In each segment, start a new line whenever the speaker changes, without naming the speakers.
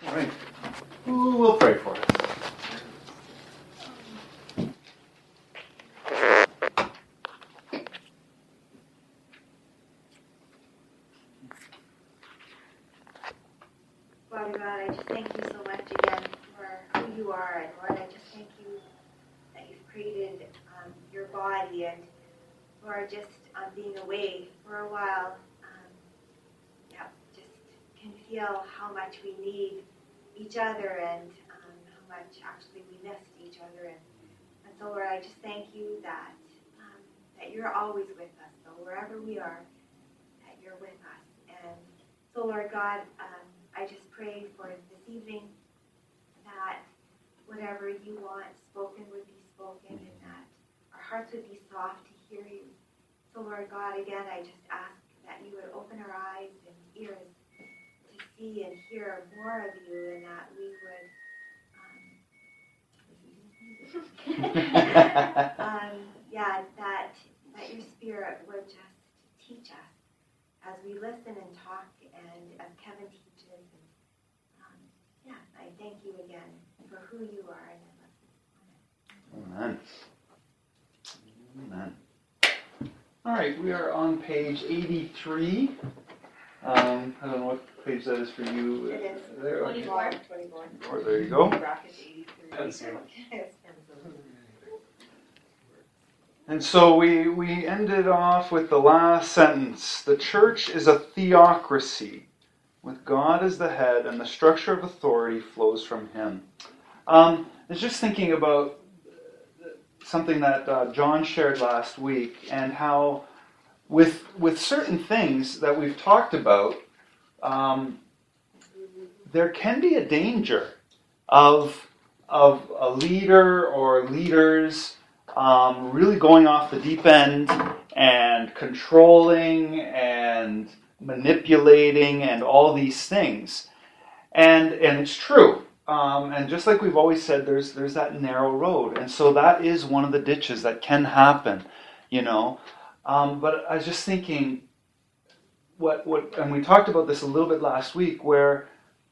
All right. Who will pray for us?
Father God, I just thank you so much again for who you are. And Lord, I just thank you that you've created your body, and Lord, just being away for a while, just can feel how much we need each other, and how much actually we missed each other. And so, Lord, I just thank you that you're always with us. So wherever we are, that you're with us. And so, Lord God, I just pray for this evening that whatever you want spoken would be spoken, and that our hearts would be soft to hear you. So, Lord God, again, I just ask that you would open our eyes and ears to see and hear more of you, and that we would, that your Spirit would just teach us as we listen and talk, and as Kevin teaches. And I thank you again for who you are, and I love you.
Amen. Amen. All right, we are on page 83. I don't know what page that is for you.
It is
there.
24.
There you go. And so we ended off with the last sentence. The church is a theocracy, with God as the head, and the structure of authority flows from him. I was just thinking about something that John shared last week, and how with certain things that we've talked about, there can be a danger of a leader or leaders really going off the deep end and controlling and manipulating and all these things. And it's true. And just like we've always said, there's that narrow road. And so that is one of the ditches that can happen, you know. But I was just thinking, and we talked about this a little bit last week, where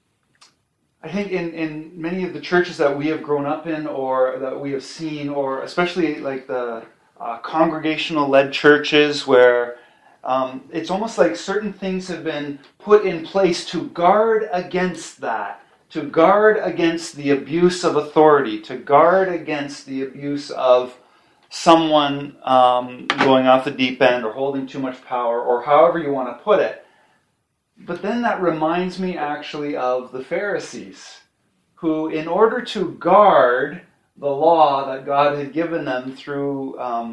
I think in many of the churches that we have grown up in, or that we have seen, or especially like the congregational-led churches, where it's almost like certain things have been put in place to guard against that, to guard against the abuse of authority, to guard against the abuse of someone going off the deep end or holding too much power, or however you want to put it. But then that reminds me actually of the Pharisees, who, in order to guard the law that God had given them through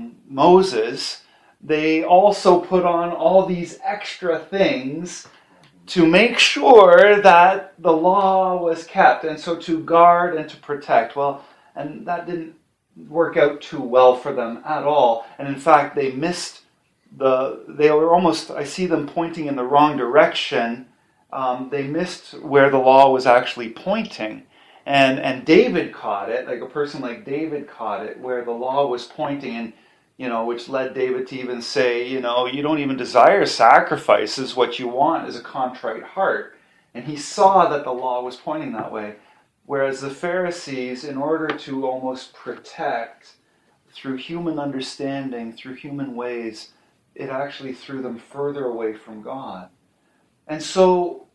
Moses, they also put on all these extra things to make sure that the law was kept, and so to guard and to protect. Well, and that didn't work out too well for them at all. And in fact, they missed they were almost, I see them pointing in the wrong direction. They missed where the law was actually pointing. And David caught it, like a person like David caught it, where the law was pointing, and which led David to even say, you don't even desire sacrifices. What you want is a contrite heart. And he saw that the law was pointing that way. Whereas the Pharisees, in order to almost protect through human understanding, through human ways, it actually threw them further away from God. And so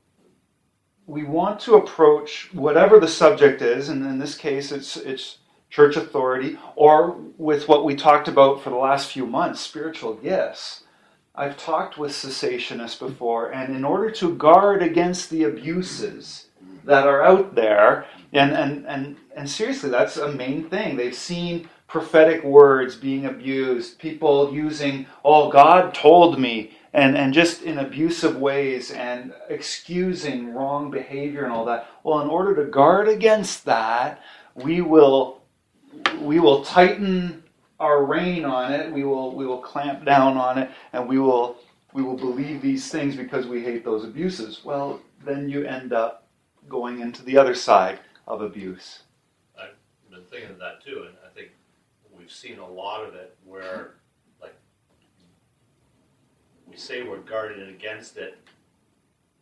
we want to approach whatever the subject is, and in this case it's church authority, or with what we talked about for the last few months, spiritual gifts. I've talked with cessationists before, and in order to guard against the abuses that are out there, and seriously, that's a main thing. They've seen prophetic words being abused, people using, God told me, and just in abusive ways, and excusing wrong behavior and all that. Well, in order to guard against that, we will tighten our rein on it. We will clamp down on it, and we will believe these things because we hate those abuses. Well, then you end up going into the other side of abuse.
I've been thinking of that too, and I think we've seen a lot of it where, like, we say we're guarded against it,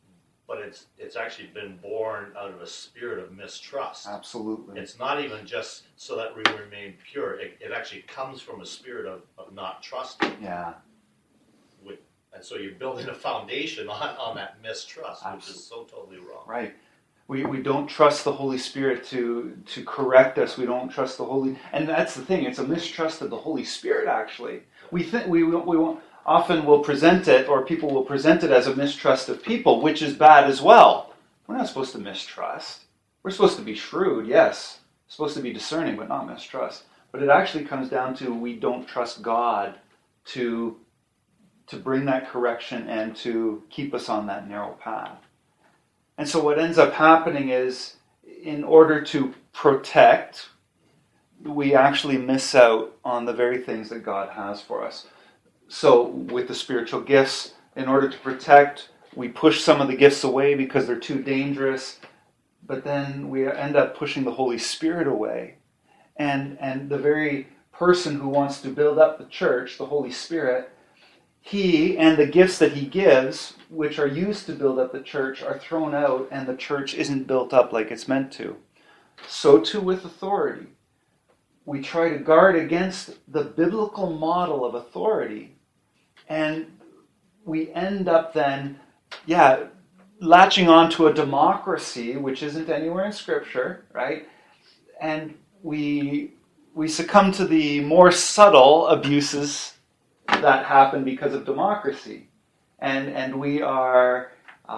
but it's actually been born out of a spirit of mistrust.
Absolutely.
It's not even just so that we remain pure. It actually comes from a spirit of not trusting.
Yeah.
And so you're building a foundation on that mistrust,
Absolutely.
which is so totally wrong.
Right. We don't trust the Holy Spirit to correct us. We don't trust the Holy, and that's the thing. It's a mistrust of the Holy Spirit. Actually, we think we often will present it, or people will present it as a mistrust of people, which is bad as well. We're not supposed to mistrust. We're supposed to be shrewd, yes. We're supposed to be discerning, but not mistrust. But it actually comes down to we don't trust God to bring that correction and to keep us on that narrow path. And so what ends up happening is, in order to protect, we actually miss out on the very things that God has for us. So with the spiritual gifts, in order to protect, we push some of the gifts away because they're too dangerous, but then we end up pushing the Holy Spirit away. And the very person who wants to build up the church, the Holy Spirit, he and the gifts that he gives, which are used to build up the church, are thrown out, and the church isn't built up like it's meant to. So too with authority. We try to guard against the biblical model of authority, and we end up then, latching on to a democracy, which isn't anywhere in Scripture, right? And we succumb to the more subtle abuses that happen because of democracy, and we are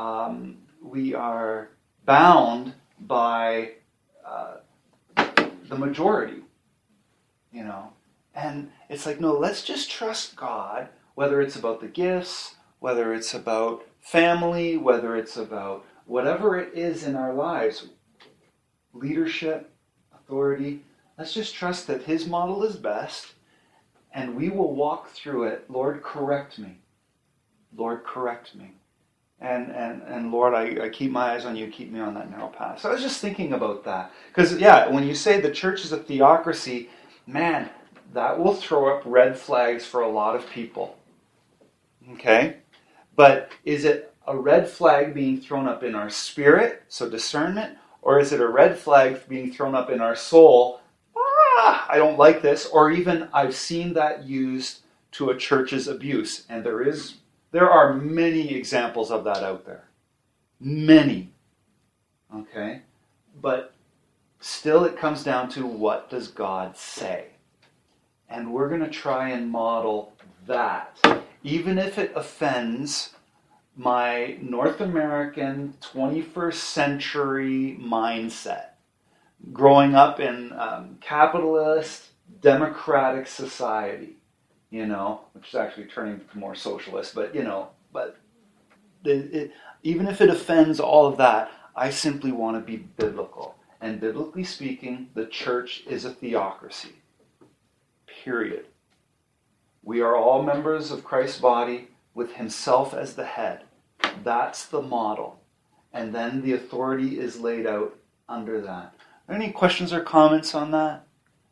bound by the majority, and it's like, no, let's just trust God, whether it's about the gifts, whether it's about family, whether it's about whatever it is in our lives, leadership, authority. Let's just trust that his model is best. And we will walk through it. Lord, correct me. Lord, correct me. And Lord, I keep my eyes on you. Keep me on that narrow path. So I was just thinking about that. Because, when you say the church is a theocracy, man, that will throw up red flags for a lot of people. Okay? But is it a red flag being thrown up in our spirit, so discernment, or is it a red flag being thrown up in our soul? I don't like this, or even I've seen that used to a church's abuse, and there are many examples of that out there. Many. Okay? But still it comes down to, what does God say? And we're going to try and model that, even if it offends my North American 21st century mindset. Growing up in capitalist, democratic society, which is actually turning to more socialist, but even if it offends all of that, I simply want to be biblical. And biblically speaking, the church is a theocracy. Period. We are all members of Christ's body with himself as the head. That's the model. And then the authority is laid out under that. Any questions or comments on that?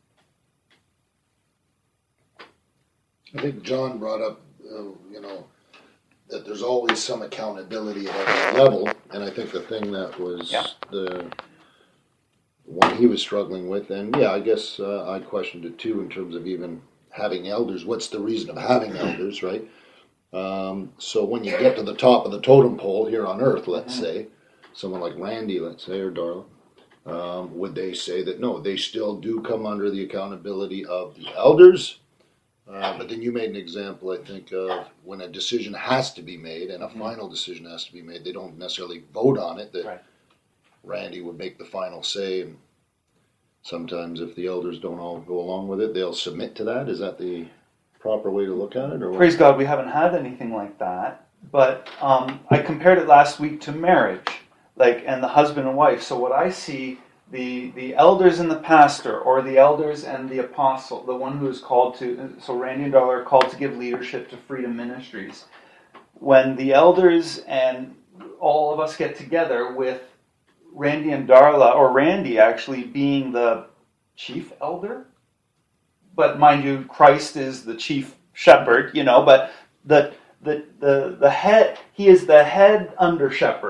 I think John brought up, that there's always some accountability at every level, and I think the thing that was the one he was struggling with, and I guess I questioned it too in terms of even having elders. What's the reason of having elders, right? So when you get to the top of the totem pole here on earth, let's say, someone like Randy, let's say, or Darla, would they say that no, they still do come under the accountability of the elders? But then you made an example, I think, of when a decision has to be made and a final decision has to be made. They don't necessarily vote on it. That Randy would make the final say, and sometimes if the elders don't all go along with it, they'll submit to that. Is that the proper way to look at it? Or what?
Praise God, we haven't had anything like that. But I compared it last week to marriage. And the husband and wife. So what I see, the elders and the pastor, or the elders and the apostle, the one who is called to, so Randy and Darla are called to give leadership to Freedom Ministries. When the elders and all of us get together with Randy and Darla, or Randy actually being the chief elder, but mind you, Christ is the chief shepherd, but the head, he is the head under shepherd,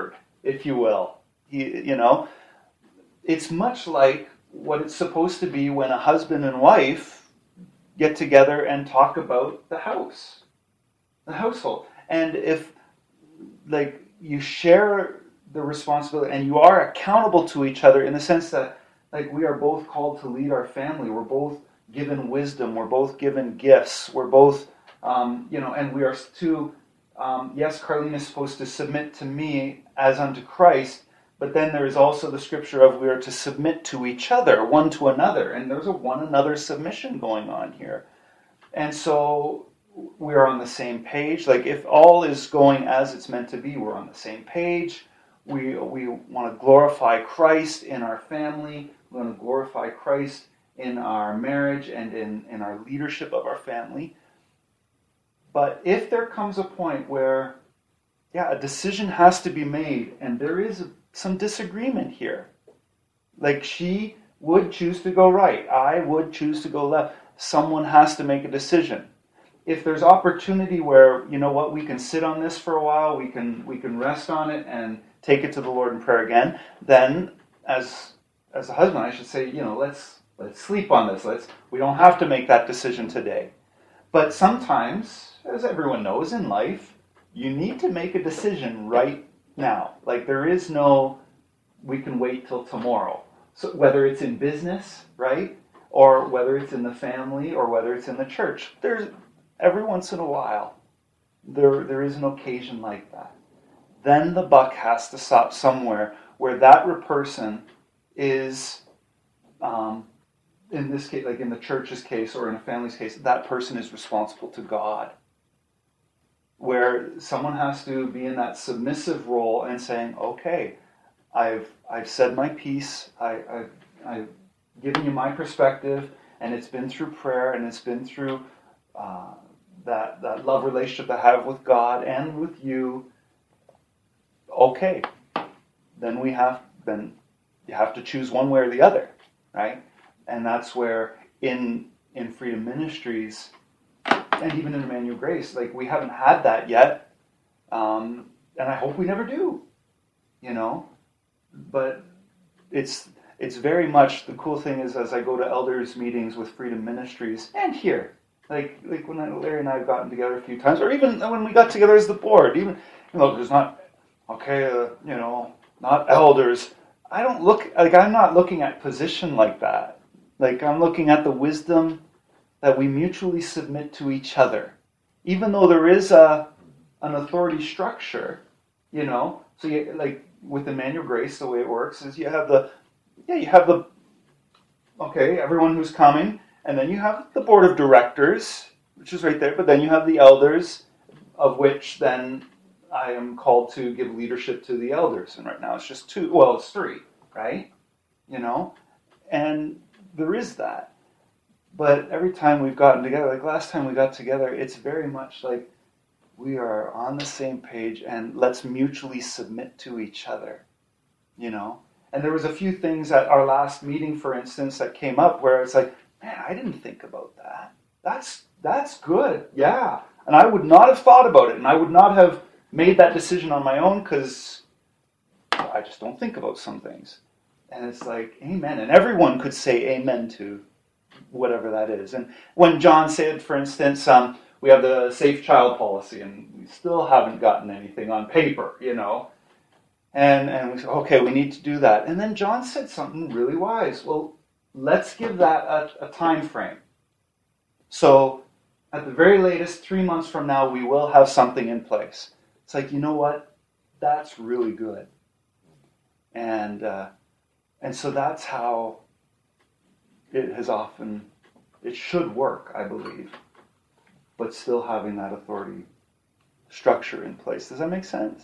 if you will. You know, it's much like what it's supposed to be when a husband and wife get together and talk about the household. And if, like, you share the responsibility and you are accountable to each other in the sense that, like, we are both called to lead our family. We're both given wisdom. We're both given gifts. We're both, and we are to, yes, Carlene is supposed to submit to me as unto Christ, but then there is also the scripture of we are to submit to each other, one to another. And there's a one another submission going on here. And so we are on the same page. Like, if all is going as it's meant to be, we're on the same page. We want to glorify Christ in our family. We want to glorify Christ in our marriage and in our leadership of our family. But if there comes a point where, a decision has to be made, and there is some disagreement here, like she would choose to go right, I would choose to go left, someone has to make a decision. If there's opportunity where, you know what, we can sit on this for a while, we can rest on it and take it to the Lord in prayer again, then as a husband I should say, let's sleep on this. We don't have to make that decision today. But sometimes, as everyone knows in life, you need to make a decision right now. Like, there is no, we can wait till tomorrow. So whether it's in business, right? Or whether it's in the family, or whether it's in the church. There's every once in a while, there is an occasion like that. Then the buck has to stop somewhere where that person is, in this case, like in the church's case or in a family's case, that person is responsible to God. Where someone has to be in that submissive role and saying, okay, I've said my piece, I've given you my perspective, and it's been through prayer, and it's been through that love relationship I have with God and with you. Okay, then you have to choose one way or the other, right? And that's where in Freedom Ministries and even in Emmanuel Grace, like, we haven't had that yet, and I hope we never do, But it's very much, the cool thing is, as I go to elders meetings with Freedom Ministries and here, like when Larry and I have gotten together a few times, or even when we got together as the board, even there's not not elders. I'm not looking at position like that. Like, I'm looking at the wisdom that we mutually submit to each other, even though there is an authority structure, So you, like with Emmanuel Grace, the way it works is you have everyone who's coming, and then you have the board of directors, which is right there. But then you have the elders, of which then I am called to give leadership to the elders, and right now it's just two. Well, it's three, right? And there is that. But every time we've gotten together, like last time we got together, it's very much like we are on the same page and let's mutually submit to each other, And there was a few things at our last meeting, for instance, that came up where it's like, man, I didn't think about that. That's good, yeah. And I would not have thought about it, and I would not have made that decision on my own because I just don't think about some things. And it's like, amen. And everyone could say amen to whatever that is. And when John said, for instance, we have the Safe Child Policy, and we still haven't gotten anything on paper, And we said, okay, we need to do that. And then John said something really wise. Well, let's give that a time frame. So at the very latest, 3 months from now, we will have something in place. It's like, you know what? That's really good. And so that's how it should work, I believe, but still having that authority structure in place. Does that make sense?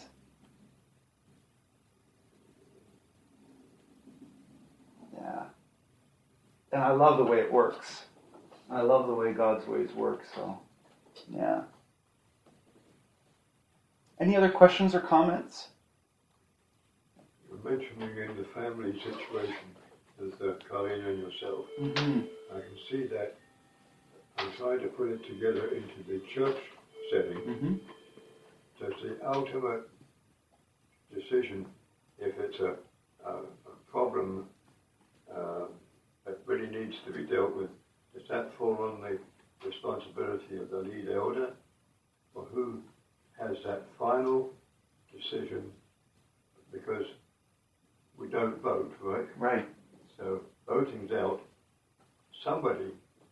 Yeah. And I love the way it works. I love the way God's ways work, so, yeah. Any other questions or comments?
You're mentioning in the family situation with Colleen and yourself.
Mm-hmm.
I can see that. I'm trying to put it together into the church setting.
Mm-hmm.
That the ultimate decision if it's a problem that really needs to be dealt with, does that fall on the responsibility of the lead elder? Or who has that final decision? Because we don't vote, right?
Right.
So voting's out. Somebody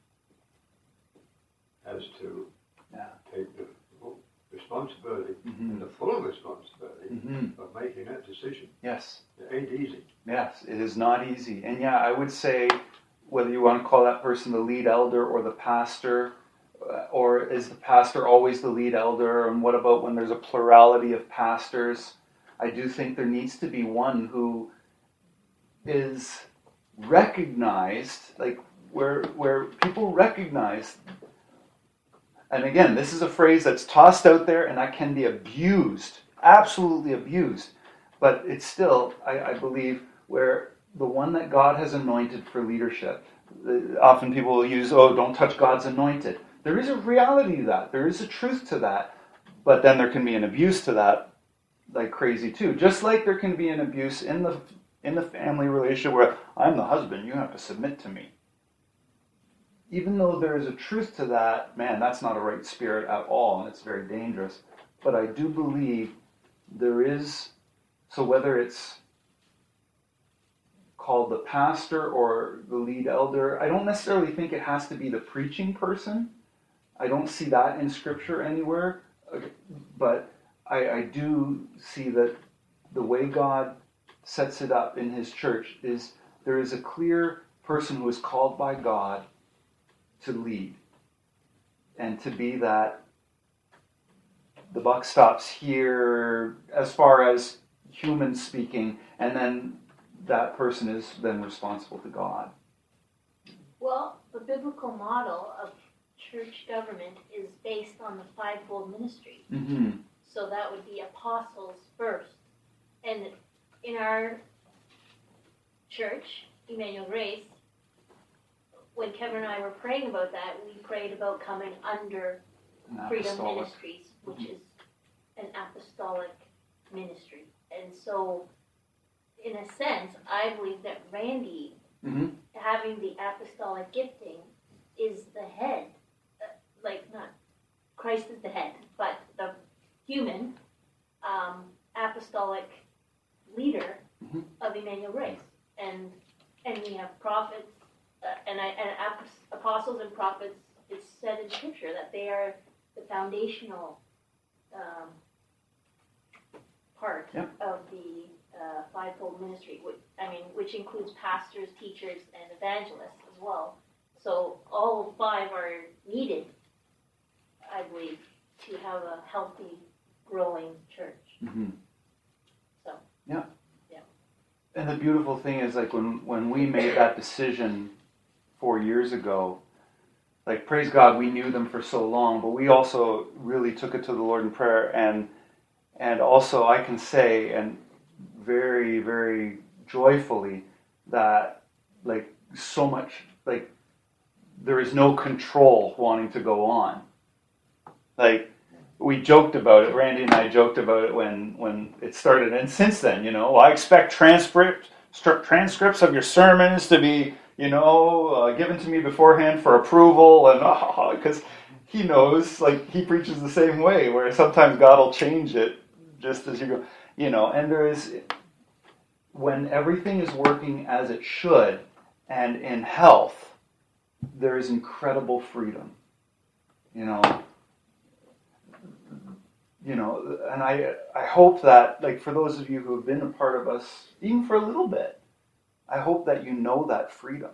has to take the full responsibility and the full responsibility of making that decision.
Yes.
It ain't easy.
Yes, it is not easy. And yeah, I would say whether you want to call that person the lead elder or the pastor, or is the pastor always the lead elder? And what about when there's a plurality of pastors? I do think there needs to be one who is recognized, like where people recognize. And again, this is a phrase that's tossed out there and that can be abused, absolutely abused. But it's still, I believe, where the one that God has anointed for leadership. Often people will use, don't touch God's anointed. There is a reality to that. There is a truth to that. But then there can be an abuse to that, like crazy too. Just like there can be an abuse in the family relationship where I'm the husband, you have to submit to me. Even though there is a truth to that, man, that's not a right spirit at all, and it's very dangerous. But I do believe there is, so whether it's called the pastor or the lead elder, I don't necessarily think it has to be the preaching person. I don't see that in Scripture anywhere. But I do see that the way God sets it up in His church is there is a clear person who is called by God to lead and to be that the buck stops here as far as human speaking, and then that person is then responsible to God.
Well, the biblical model of church government is based on the fivefold ministry.
Mm-hmm.
So that would be apostles first. And in our church, Emmanuel Grace, when Kevin and I were praying about that, we prayed about coming under Freedom Ministries, which is an apostolic ministry. And so, in a sense, I believe that Randy, having the apostolic gifting, is the head. Not Christ is the head, but the human apostolic leader of Emmanuel Grace. And we have prophets, and apostles and prophets. It's said in Scripture that they are the foundational part of the fivefold ministry, which includes pastors, teachers, and evangelists as well. So all five are needed, I believe, to have a healthy, growing church.
Mm-hmm.
So
yeah. And the beautiful thing is, like when we made that decision 4 years ago, like praise God, we knew them for so long, but we also really took it to the Lord in prayer, and also I can say, and very, very joyfully, that like so much, like there is no control wanting to go on. Like we joked about it, Randy and I joked about it when it started, and since then, I expect transcripts of your sermons to be, given to me beforehand for approval, and because he knows, like he preaches the same way, where sometimes God will change it just as you go, and there is, when everything is working as it should and in health, there is incredible freedom, and I hope that, like, for those of you who have been a part of us, even for a little bit, I hope that you know that freedom.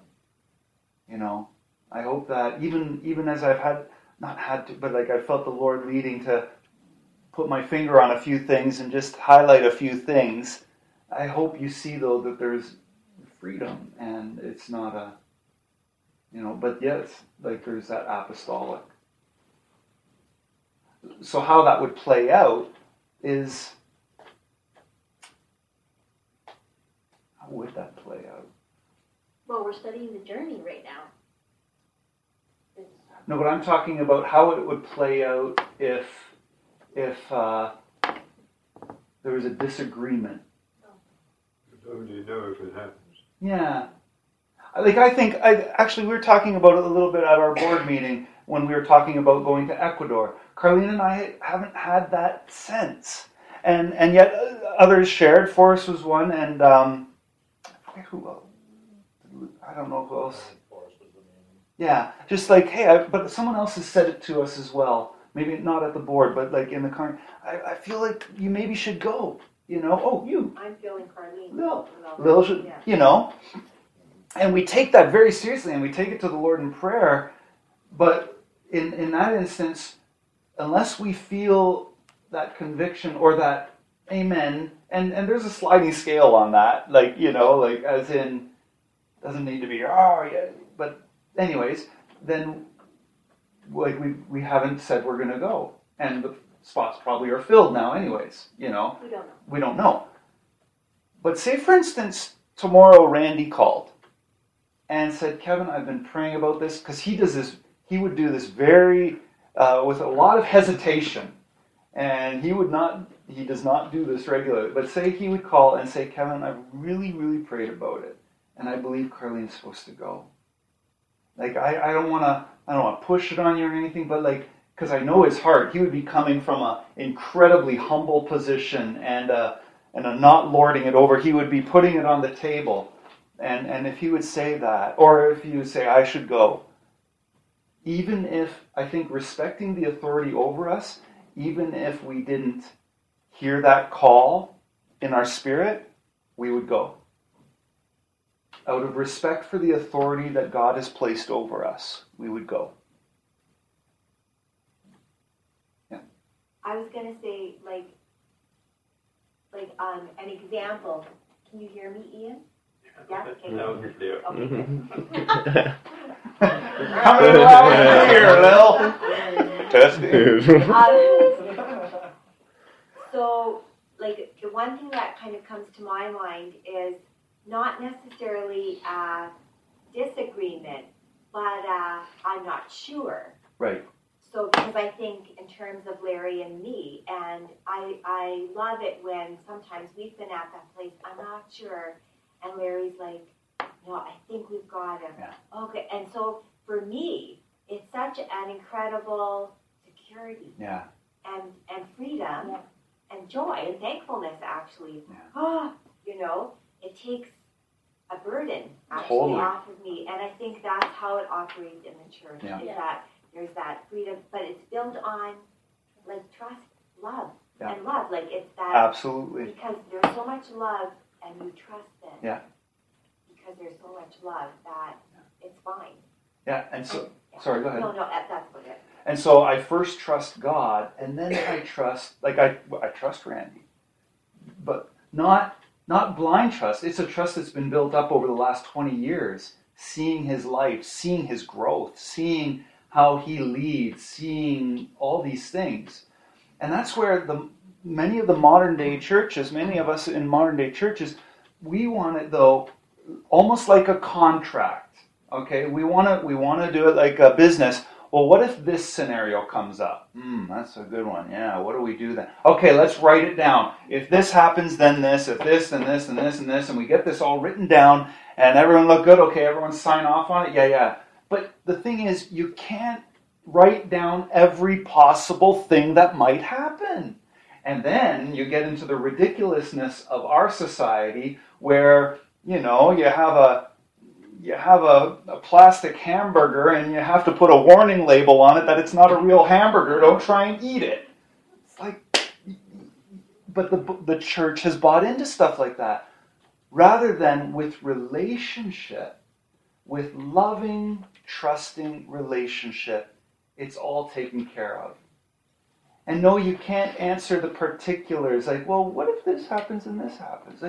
I hope that even as I've not had to, but like I felt the Lord leading to put my finger on a few things and just highlight a few things, I hope you see, though, that there's freedom, and it's not but yes, like there's that apostolic. So how that would play out is, how would that play out?
Well, we're studying the journey right now.
No, but I'm talking about how it would play out if there was a disagreement
How do you know if it happens?
Yeah. We were talking about it a little bit at our board meeting when we were talking about going to Ecuador. Carlene and I haven't had that sense. And yet others shared. Forrest was one, and I forget who else. I don't know who else.
Forrest was the name.
Yeah, just like, hey, but someone else has said it to us as well. Maybe not at the board, but like in the car. I feel like you maybe should go. You.
I'm feeling Carlene.
Lil should,
Yeah.
And we take that very seriously, and we take it to the Lord in prayer. But in that instance, unless we feel that conviction or that amen, and there's a sliding scale on that, as in, doesn't need to be, oh, yeah. But anyways, then we haven't said we're going to go. And the spots probably are filled now anyways,
We don't know.
We don't know. But say, for instance, tomorrow Randy called and said, Kevin, I've been praying about this, because he would do this very, with a lot of hesitation. And he does not do this regularly. But say he would call and say, Kevin, I've really, really prayed about it. And I believe Carlene's supposed to go. I don't want to push it on you or anything, but because I know his heart, he would be coming from an incredibly humble position and a not lording it over. He would be putting it on the table. And if he would say that, or if he would say, I should go, even if, I think, respecting the authority over us, even if we didn't hear that call in our spirit, we would go. Out of respect for the authority that God has placed over us, we would go. Yeah.
I was going to say, an example. Can you hear me, Ian? Yeah? Okay.
Loud and clear.
Okay, good.
Coming loud and clear, Lil. Testing.
So, the one thing that kind of comes to my mind is not necessarily a disagreement, but I'm not sure.
Right.
So, because I think in terms of Larry and me, and I love it when sometimes we've been at that place, I'm not sure, and Larry's like, no, I think we've got him.
Yeah.
Okay, and so for me, it's such an incredible security.
Yeah.
And freedom and joy and thankfulness, actually.
Yeah.
It takes a burden actually
Totally.
off of me, and I think that's how it operates in the church.
Yeah.
Is that there's that freedom, but it's built on trust, love,
Yeah.
and love. It's that
Absolutely.
because there's so much love, and you trust them.
Yeah.
Because there's so much love that it's fine.
Yeah, and so, sorry, go ahead.
No, that's about it.
And so I first trust God, and then I trust, I trust Randy. But not blind trust. It's a trust that's been built up over the last 20 years, seeing his life, seeing his growth, seeing how he leads, seeing all these things. And that's where many of the modern day churches, many of us in modern day churches, we want it though almost like a contract. Okay, we want to do it like a business. Well, what if this scenario comes up? That's a good one. Yeah, what do we do then? Okay, let's write it down. If this happens, then this. If this, then this, and this, and this. And we get this all written down, and everyone look good. Okay, everyone sign off on it. Yeah. But the thing is, you can't write down every possible thing that might happen. And then you get into the ridiculousness of our society where, you have a plastic hamburger and you have to put a warning label on it that it's not a real hamburger. Don't try and eat it. It's like, but the church has bought into stuff like that. Rather than with relationship, with loving, trusting relationship, it's all taken care of. And no, you can't answer the particulars. Well, what if this happens and this happens?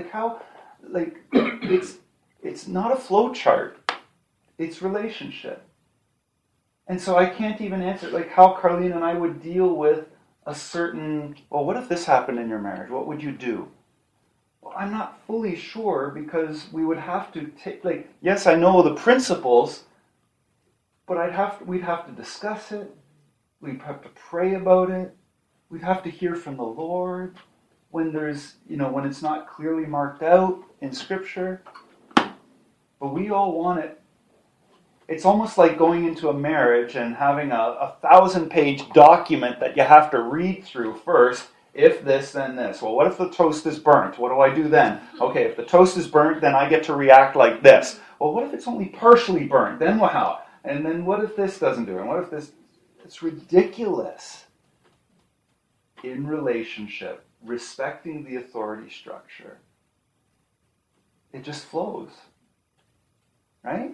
It's not a flow chart. It's relationship. And so I can't even answer how Carlene and I would deal with a certain, well, what if this happened in your marriage? What would you do? Well, I'm not fully sure because we would have to take, yes, I know the principles, but we'd have to discuss it. We'd have to pray about it. We'd have to hear from the Lord. when there's, when it's not clearly marked out in Scripture. But we all want it. It's almost like going into a marriage and having a 1,000-page document that you have to read through first. If this, then this. Well, what if the toast is burnt? What do I do then? Okay, if the toast is burnt, then I get to react like this. Well, what if it's only partially burnt? Then how? And then what if this doesn't do it? And what if this? It's ridiculous. In relationship, respecting the authority structure, it just flows. Right?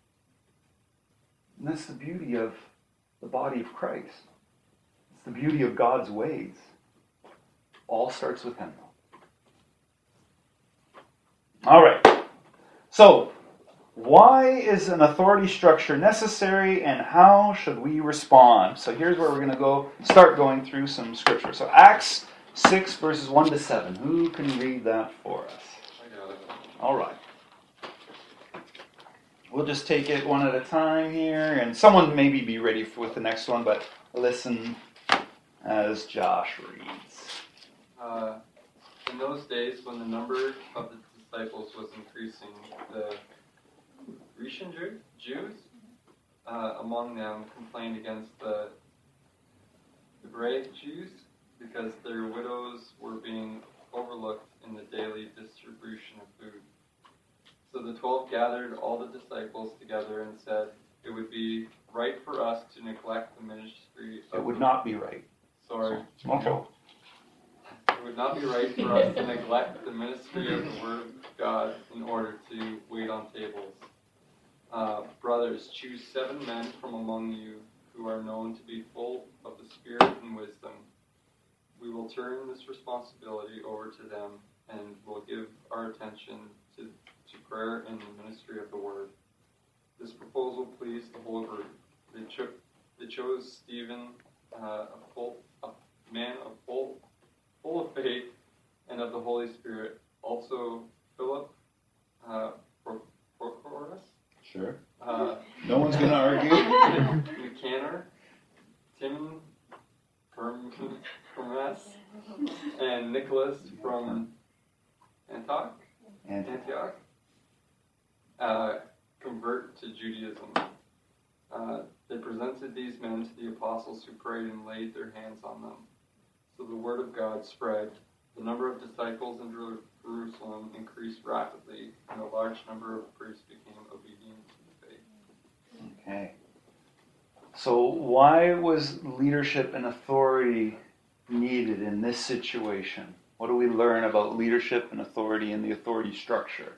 And that's the beauty of the body of Christ. It's the beauty of God's ways. All starts with Him. All right. So, why is an authority structure necessary, and how should we respond? So here's where we're going to start going through some scripture. So Acts 6 verses 1 to 7. Who can read that for us?
I got it.
All right. We'll just take it one at a time here, and someone maybe be ready with the next one, but listen as Josh reads.
In those days, when the number of the disciples was increasing, the Grecian Jews among them complained against the Hebraic Jews because their widows were being overlooked in the daily distribution of food. So the 12 gathered all the disciples together and said, "It would be right for us to neglect the ministry of..."
It would not be right.
Sorry.
Okay.
It would not be right for us to neglect the ministry of the Word of God in order to wait on tables. Brothers, choose 7 men from among you who are known to be full of the Spirit and wisdom. We will turn this responsibility over to them and will give our attention to prayer and the ministry of the Word. This proposal pleased the whole group. They chose Stephen, a man full of faith and of the Holy Spirit. Also Philip, Prochorus.
Sure. No one's going to argue.
Nicanor, Timon, Parmenas, and Nicholas from Antioch. Convert to Judaism. They presented these men to the apostles who prayed and laid their hands on them. So the word of God spread. The number of disciples in Jerusalem increased rapidly, and a large number of priests became obedient to the faith.
Okay. So why was leadership and authority needed in this situation? What do we learn about leadership and authority in the authority structure?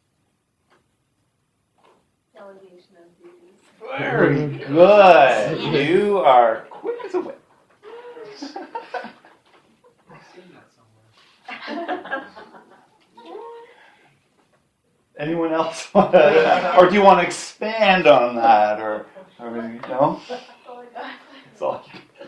Delegation of duties.
Very good. You are quick as a whip. Anyone else want to, or do you want to expand on that, or no?
That's all I got.
That's all.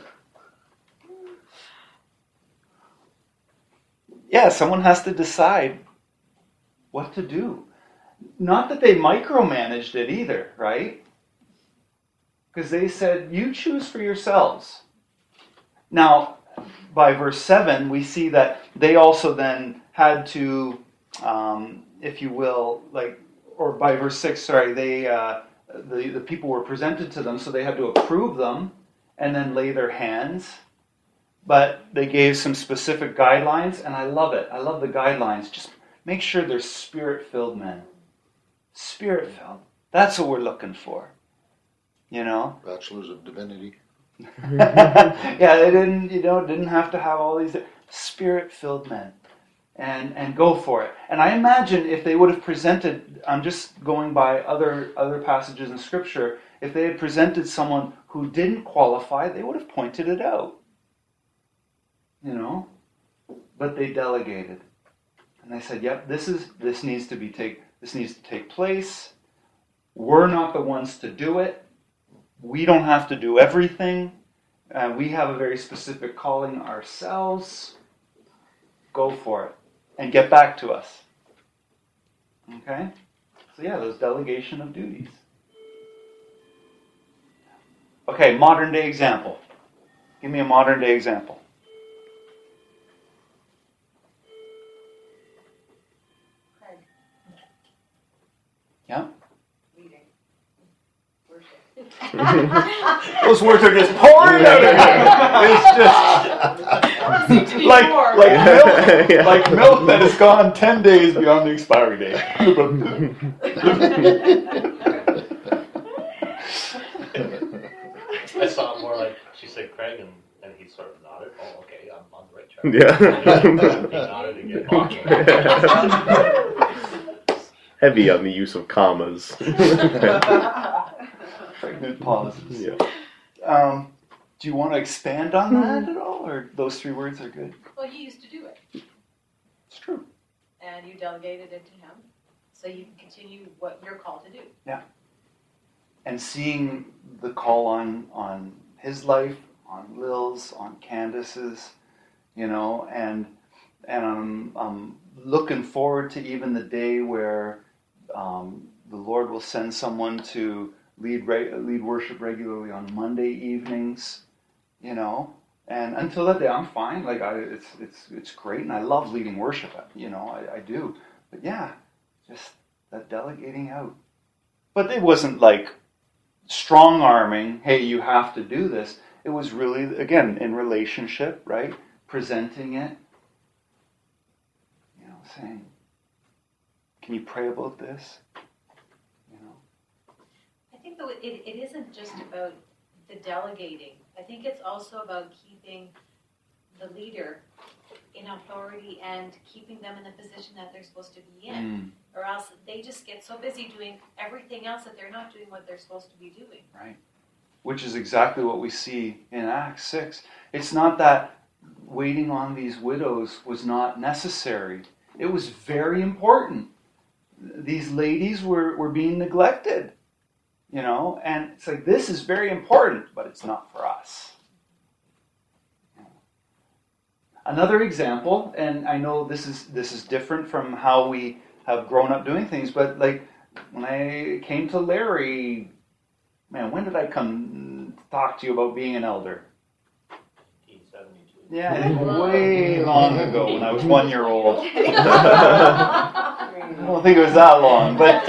Yeah, someone has to decide what to do. Not that they micromanaged it either, right? Because they said, you choose for yourselves. Now, by verse 7, we see that they also then had to, if you will, or by verse 6, sorry, they the people were presented to them, so they had to approve them and then lay their hands. But they gave some specific guidelines, and I love it. I love the guidelines. Just make sure they're Spirit-filled men. Spirit-filled. That's what we're looking for. You know?
Bachelors of Divinity.
Yeah, they didn't have to have all these Spirit-filled men. And go for it. And I imagine if they would have presented, I'm just going by other passages in Scripture, if they had presented someone who didn't qualify, they would have pointed it out. You know? But they delegated. And they said, yep, this needs to take place. We're not the ones to do it. We don't have to do everything. We have a very specific calling ourselves. Go for it. And get back to us. Okay? So yeah, those delegation of duties. Okay, modern day example. Give me a modern day example. Yeah.
Leading. Worship.
Those words are just pouring out of me. It's just like milk that has gone 10 days beyond the expiry date.
I saw it more like she said Craig, and he sort of nodded. Oh, okay, I'm on the right track. He nodded again.
Heavy on the use of commas.
Pregnant pauses.
Yeah.
Do you want to expand on that at all, or those 3 words are good?
Well, you used to do it,
It's true.
and you delegated it to him, so you can continue what you're called to do.
And seeing the call on his life, on Lil's, on Candace's, and I'm looking forward to even the day where the Lord will send someone to lead worship regularly on Monday evenings, and until that day I'm fine. Like it's great, and I love leading worship. I do. But yeah, just that delegating out. But it wasn't like strong arming. Hey, you have to do this. It was really, again, in relationship, right? Presenting it. Saying, can you pray about this?
I think though it isn't just about the delegating. I think it's also about keeping the leader in authority and keeping them in the position that they're supposed to be in. Or else they just get so busy doing everything else that they're not doing what they're supposed to be doing.
Right. Which is exactly what we see in Acts 6. It's not that waiting on these widows was not necessary. It was very important. These ladies were being neglected, and it's like, this is very important, but it's not for us. Another example, and I know this is different from how we have grown up doing things, but like when I came to Larry, man, when did I come talk to you about being an elder?
1972.
Yeah, I think way long ago when I was 1 year old. I don't think it was that long, but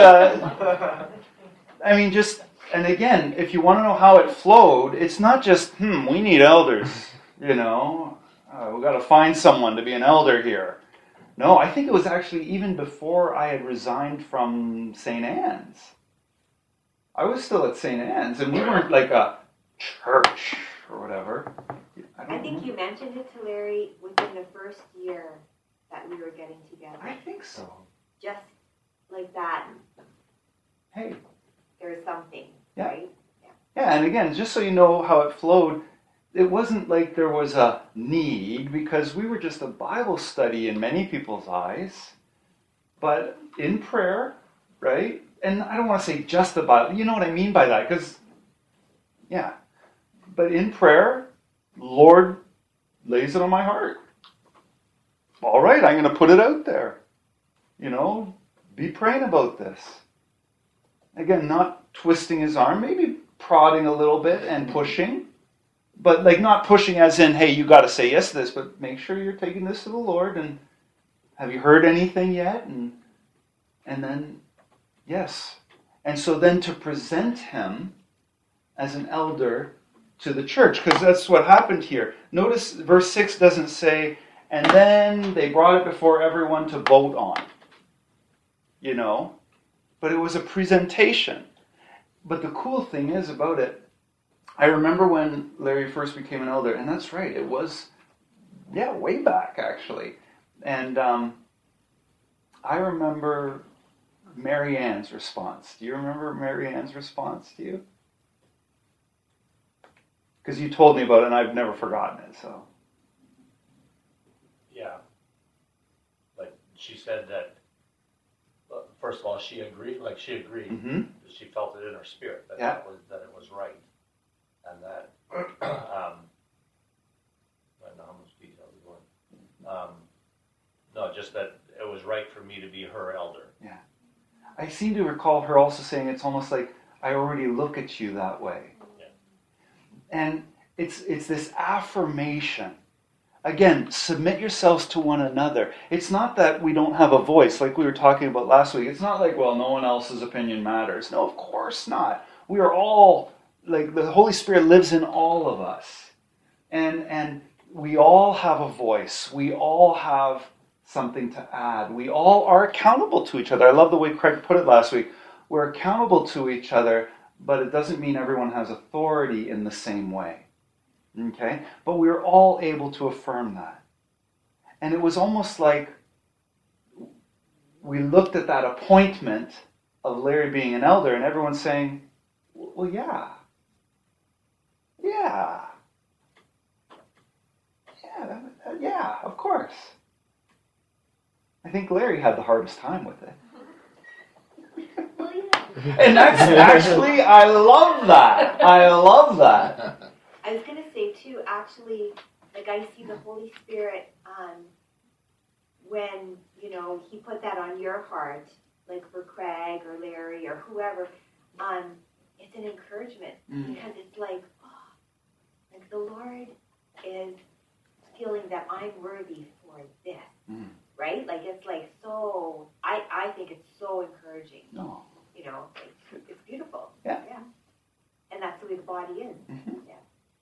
and again, if you want to know how it flowed, it's not just, we need elders, we've got to find someone to be an elder here. No, I think it was actually even before I had resigned from St. Anne's. I was still at St. Anne's, and we weren't like a church or whatever.
I think you mentioned it to Larry within the first year that we were getting together.
I think so.
Just like that,
Hey.
there's something,
Yeah.
right?
Yeah, and again, just so you know how it flowed, it wasn't like there was a need, because we were just a Bible study in many people's eyes, but in prayer, right? And I don't want to say just the Bible, you know what I mean by that, because, yeah, but in prayer, Lord lays it on my heart. All right, I'm going to put it out there. Be praying about this. Again, not twisting his arm, maybe prodding a little bit and pushing, but like not pushing as in, hey, you got to say yes to this, but make sure you're taking this to the Lord, and have you heard anything yet? And then, yes. And so then to present him as an elder to the church, because that's what happened here. Notice verse 6 doesn't say, and then they brought it before everyone to vote on. But it was a presentation. But the cool thing is about it, I remember when Larry first became an elder, and that's right, it was, way back actually. And I remember Mary Ann's response. Do you remember Mary Ann's response to you? Because you told me about it, and I've never forgotten it, so.
Yeah. Like she said that, first of all, she agreed.
Mm-hmm.
She felt it in her spirit that that it was right, and that I don't know how much detail is going. No, just that it was right for me to be her elder.
Yeah, I seem to recall her also saying it's almost like I already look at you that way, and it's this affirmation. again, submit yourselves to one another. It's not that we don't have a voice, like we were talking about last week. It's not like, well, no one else's opinion matters. No, of course not. We are all, like, the Holy Spirit lives in all of us. And we all have a voice. We all have something to add. We all are accountable to each other. I love the way Craig put it last week. We're accountable to each other, but it doesn't mean everyone has authority in the same way. Okay? But we're all able to affirm that. And it was almost like we looked at that appointment of Larry being an elder, and everyone's saying, well, yeah, of course. I think Larry had the hardest time with it.
Well, yeah.
And that's actually, I love that. I love that.
I was going to say, too, actually, like I see the Holy Spirit when, he put that on your heart, like for Craig or Larry or whoever, it's an encouragement because it's like the Lord is feeling that I'm worthy for this, right? Like, it's like so, I think it's so encouraging.
No.
It's beautiful.
Yeah.
And that's the way the body is.
Mm-hmm.
Yeah.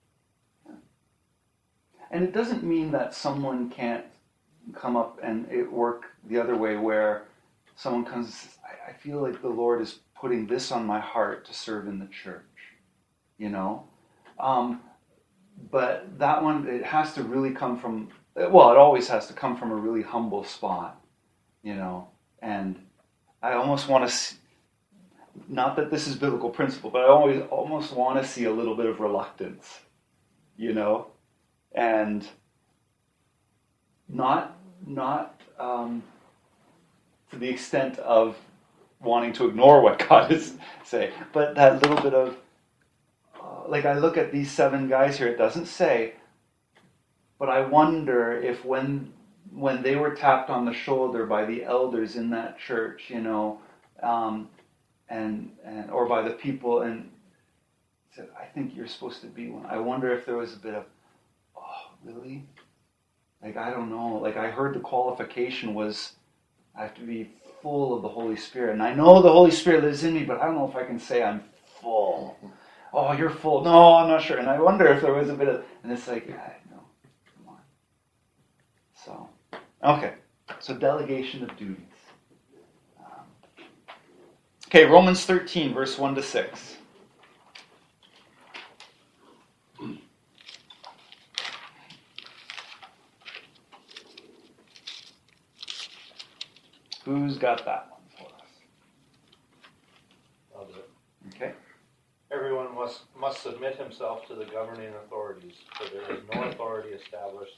And it doesn't mean that someone can't come up and it work the other way where someone comes and says, I feel like the Lord is putting this on my heart to serve in the church, But that one, it has to really come from, well, it always has to come from a really humble spot, And I almost want to, not that this is biblical principle, but I almost want to see a little bit of reluctance, And not to the extent of wanting to ignore what God is saying, but that little bit of, like I look at these 7 guys here, it doesn't say, but I wonder if when they were tapped on the shoulder by the elders in that church, and or by the people, and said, I think you're supposed to be one. I wonder if there was a bit of, oh, really? Like, I don't know. Like, I heard the qualification was I have to be full of the Holy Spirit. And I know the Holy Spirit lives in me, but I don't know if I can say I'm full. Oh, you're full. No, I'm not sure. And I wonder if there was a bit of, and it's like, no, come on. So, okay. So delegation of duties. Okay, Romans 13, verse 1 to 6. Who's got that one for us?
I'll do it.
Okay.
Everyone must submit himself to the governing authorities, for there is no authority established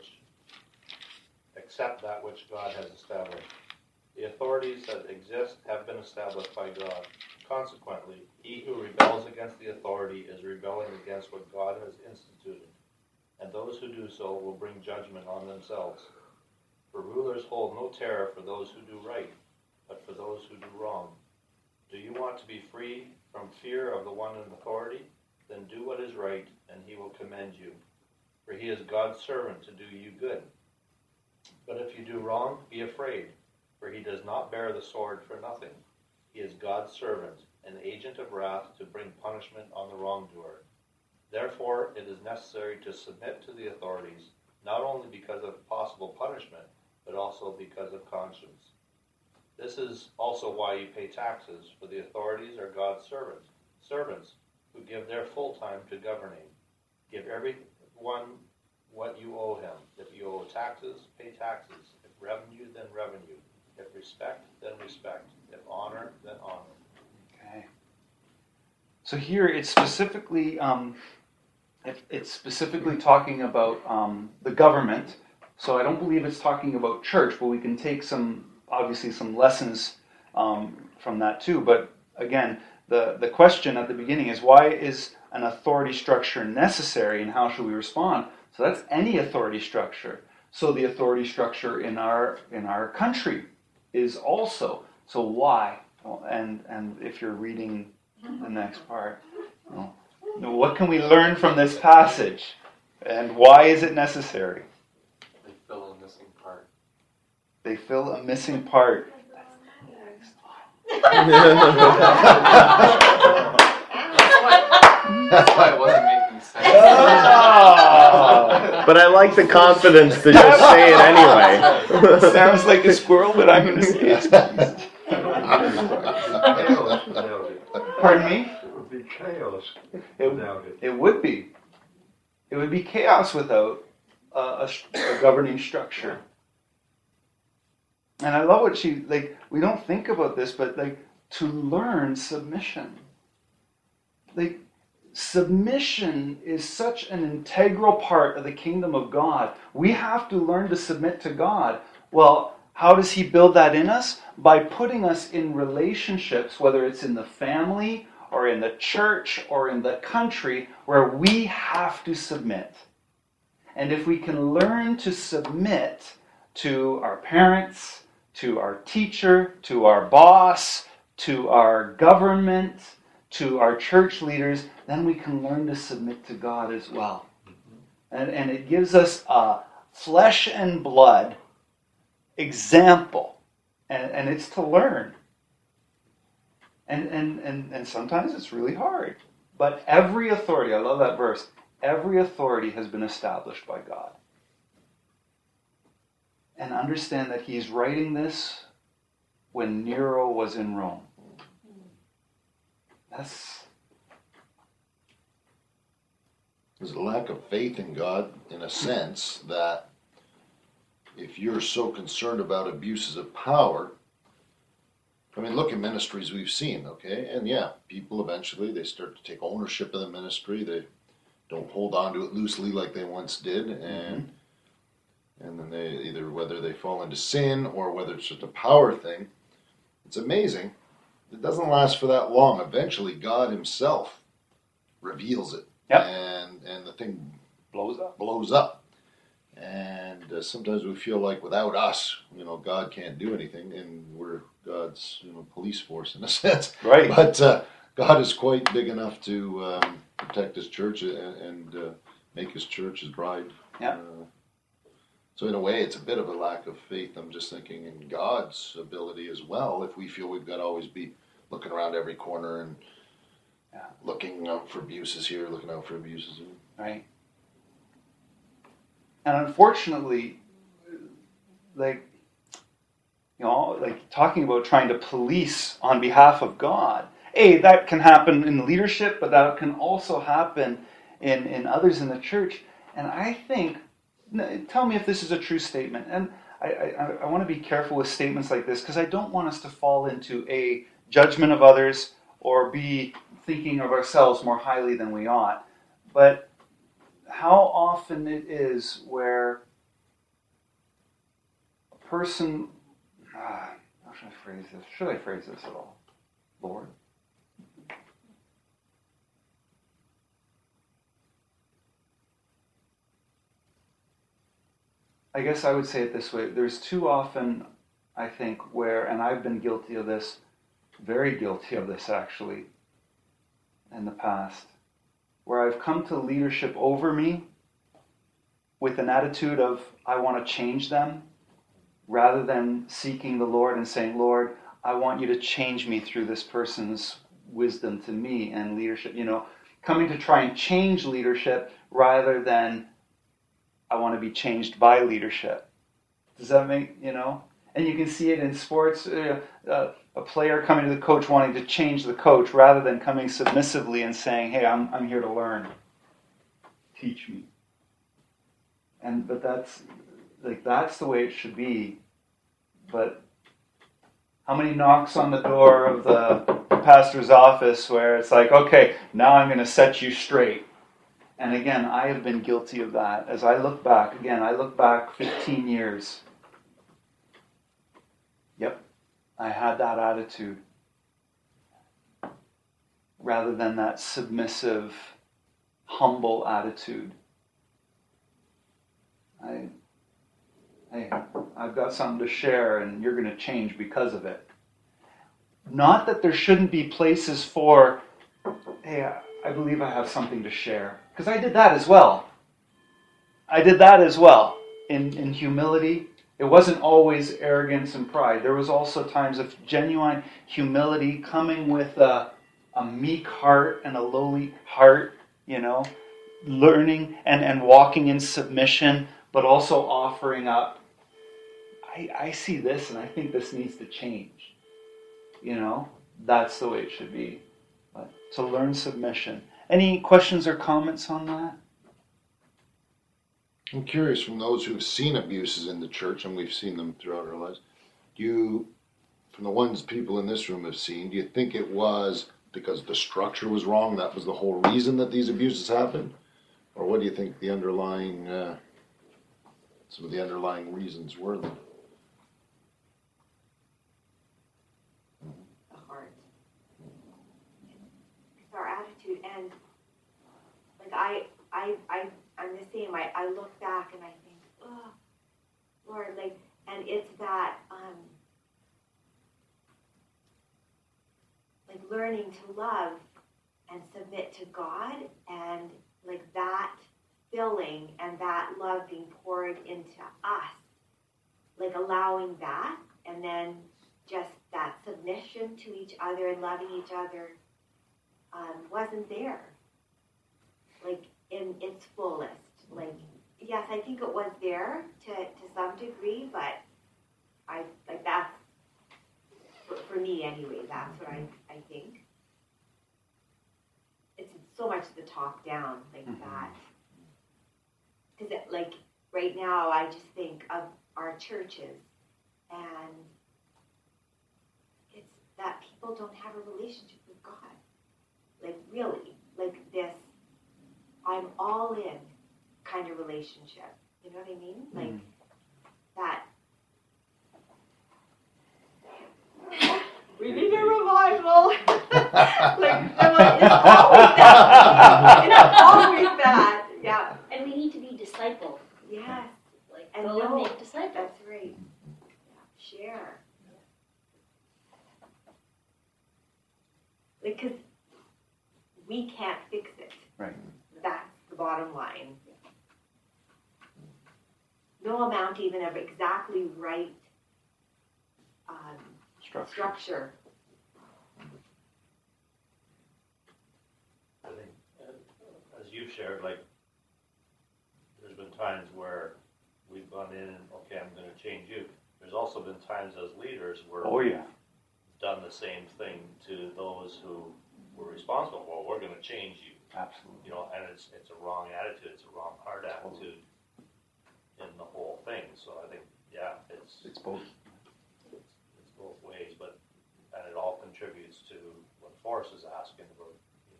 except that which God has established. The authorities that exist have been established by God. Consequently, he who rebels against the authority is rebelling against what God has instituted, and those who do so will bring judgment on themselves. For rulers hold no terror for those who do right, but for those who do wrong. Do you want to be free from fear of the one in authority? Then do what is right, and he will commend you. For he is God's servant to do you good. But if you do wrong, be afraid, for he does not bear the sword for nothing. He is God's servant, an agent of wrath to bring punishment on the wrongdoer. Therefore, it is necessary to submit to the authorities, not only because of possible punishment, but also because of conscience. This is also why you pay taxes, for the authorities are God's servants who give their full time to governing. Give everyone what you owe him. If you owe taxes, pay taxes. If revenue, then revenue. If respect, then respect. If honor, then honor.
Okay. So here it's specifically talking about the government. So I don't believe it's talking about church, but we can take some lessons from that too. But again, the question at the beginning is, why is an authority structure necessary, and how should we respond? So that's any authority structure. So the authority structure in our country is also. So why? Well, and if you're reading the next part, what can we learn from this passage, and why is it necessary? They fill a missing part.
That's why it wasn't making sense.
But I like the confidence to just say it anyway.
Sounds like a squirrel, but I'm going to say it.
Chaos without it.
Pardon me?
It would be chaos
It,
without it.
it would be. It would be chaos without a governing structure. And I love what we don't think about this, but to learn submission. Submission is such an integral part of the kingdom of God. We have to learn to submit to God. Well, how does He build that in us? By putting us in relationships, whether it's in the family or in the church or in the country, where we have to submit. And if we can learn to submit to our parents, to our teacher, to our boss, to our government, to our church leaders, then we can learn to submit to God as well. And it gives us a flesh and blood example. And it's to learn. And sometimes it's really hard. But every authority, I love that verse, every authority has been established by God. And understand that He's writing this when Nero was in Rome.
There's a lack of faith in God in a sense that if you're so concerned about abuses of power, I mean, look at ministries we've seen, okay? And yeah, people eventually, they start to take ownership of the ministry. They don't hold on to it loosely like they once did. And then they either, whether they fall into sin or whether it's just a power thing, it's amazing. It doesn't last for that long. Eventually, God Himself reveals it.
Yep.
And the thing
blows
up. And sometimes we feel like without us, God can't do anything, and we're God's police force in a sense.
Right.
But God is quite big enough to protect His church and make His church His bride.
Yeah.
So in a way, it's a bit of a lack of faith. I'm just thinking in God's ability as well. If we feel we've got to always be looking around every corner and looking out for abuses here, looking out for abuses there.
Right. And unfortunately, talking about trying to police on behalf of God, that can happen in leadership, but that can also happen in others in the church. And I think, tell me if this is a true statement, and I want to be careful with statements like this, because I don't want us to fall into a judgment of others or be thinking of ourselves more highly than we ought. But how often it is where a person, how should I phrase this? Should I phrase this at all? Lord? I guess I would say it this way. There's too often, I think, where, and I've been guilty of this, very guilty of this actually, in the past, where I've come to leadership over me with an attitude of, I want to change them, rather than seeking the Lord and saying, Lord, I want you to change me through this person's wisdom to me and leadership. Coming to try and change leadership rather than I want to be changed by leadership. Does that make, And you can see it in sports, a player coming to the coach wanting to change the coach rather than coming submissively and saying, hey, I'm here to learn. Teach me. But that's the way it should be. But how many knocks on the door of the pastor's office where it's like, okay, now I'm going to set you straight. And again, I have been guilty of that. As I look back, 15 years. Yep, I had that attitude. Rather than that submissive, humble attitude. I've got something to share and you're going to change because of it. Not that there shouldn't be places for, hey, I believe I have something to share. Because I did that as well. In humility, It wasn't always arrogance and pride. There was also times of genuine humility coming with a meek heart and a lowly heart, learning and walking in submission, but also offering up. I see this and I think this needs to change. That's the way it should be. But to learn submission. Any questions or comments on that?
I'm curious, from those who've seen abuses in the church, and we've seen them throughout our lives, from the ones people in this room have seen, do you think it was because the structure was wrong, that was the whole reason that these abuses happened? Or what do you think the underlying, some of the underlying reasons were then?
The heart. It's our attitude, and I'm the same. I look back and I think, oh, Lord, and it's that, learning to love and submit to God, and that filling and that love being poured into us, allowing that, and then just that submission to each other and loving each other wasn't there. In its fullest. Yes, I think it was there to some degree, but that's, for me anyway, that's what I think. It's so much the top down, that. Because, right now, I just think of our churches, and it's that people don't have a relationship with God. Really. This I'm all in kind of relationship. You know what I mean? That. We need a revival. It's always that. It's always that. Yeah.
And we need to be discipled.
Yes.
And go and make disciples.
That's right. Yeah. Share. Because we can't fix it.
Right.
That's the bottom line. No amount even of exactly right structure.
I think, as you've shared, there's been times where we've gone in and, okay, I'm going to change you. There's also been times as leaders where we've done the same thing to those who were responsible. Well, we're going to change you.
Absolutely.
And it's a wrong attitude, it's a wrong heart attitude in the whole thing. So I think, it's
both.
It's both ways, and it all contributes to what Forrest is asking about,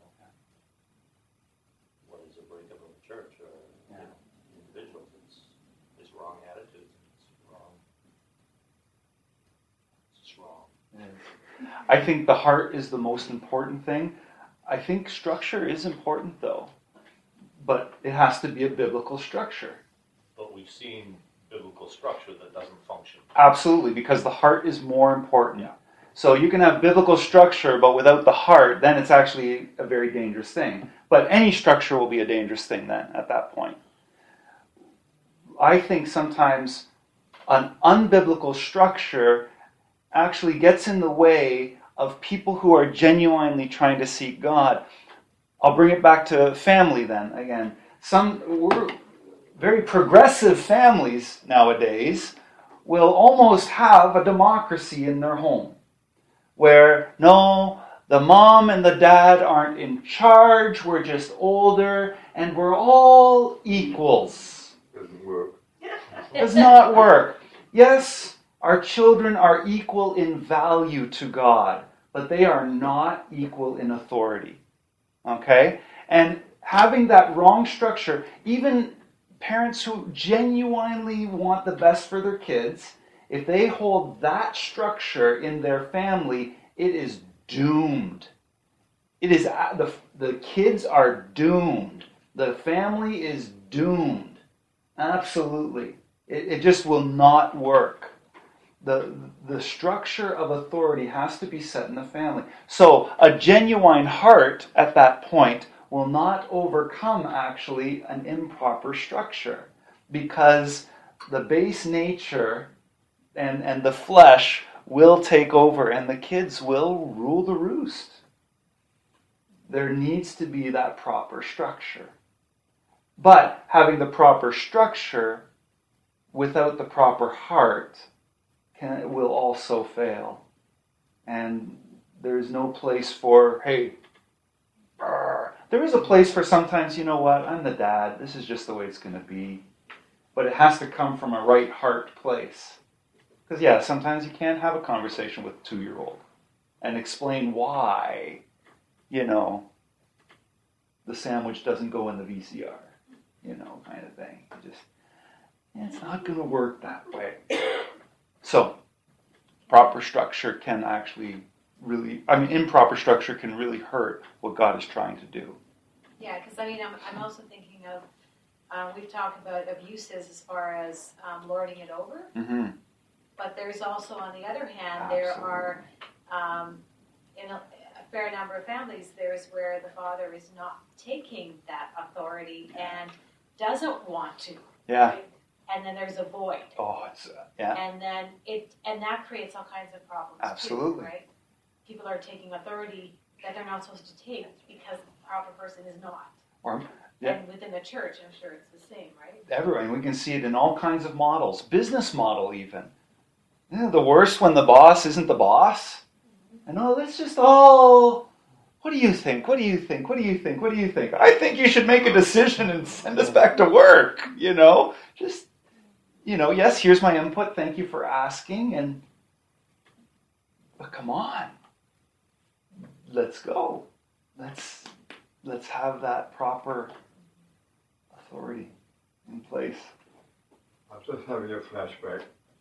what is a breakup of a church or individuals. It's wrong attitudes. It's just wrong.
I think the heart is the most important thing. I think structure is important, though, but it has to be a biblical structure.
But we've seen biblical structure that doesn't function.
Absolutely, because the heart is more important. Yeah. So you can have biblical structure, but without the heart, then it's actually a very dangerous thing. But any structure will be a dangerous thing then, at that point. I think sometimes an unbiblical structure actually gets in the way of people who are genuinely trying to seek God. I'll bring it back to family then again. We're very progressive families nowadays will almost have a democracy in their home, where no, the mom and the dad aren't in charge, we're just older, and we're all equals.
Doesn't work.
Does not work. Yes, our children are equal in value to God, but they are not equal in authority. Okay? And having that wrong structure, even parents who genuinely want the best for their kids, if they hold that structure in their family, it is doomed. It is the kids are doomed. The family is doomed. Absolutely. It just will not work. The structure of authority has to be set in the family. So a genuine heart at that point will not overcome actually an improper structure, because the base nature and the flesh will take over, and the kids will rule the roost. There needs to be that proper structure. But having the proper structure without the proper heart will also fail. And there's no place for, hey, there is a place for sometimes, you know what, I'm the dad, this is just the way it's going to be. But it has to come from a right heart place. Because, yeah, sometimes you can't have a conversation with a 2-year-old and explain why, the sandwich doesn't go in the VCR, kind of thing. It's not going to work that way. So, proper structure can actually improper structure can really hurt what God is trying to do.
Yeah, because I'm also thinking of, we've talked about abuses as far as lording it over.
Mm-hmm.
But there's also, on the other hand,
Absolutely.
there are, in a fair number of families, there's where the father is not taking that authority and doesn't want to.
Yeah.
Right? And then there's a void.
Oh, yeah.
And then that creates all kinds of problems.
Absolutely.
Too, right? People are taking authority that they're not supposed to take because the proper person is not.
Yeah.
And within the church, I'm sure it's the same, right?
Everyone, we can see it in all kinds of models, business model even. The worst when the boss isn't the boss. And let's just all, what do you think? What do you think? What do you think? What do you think? I think you should make a decision and send us back to work, Just, yes, here's my input. Thank you for asking. But come on. Let's go. Let's have that proper authority in place.
I'm just having a flashback.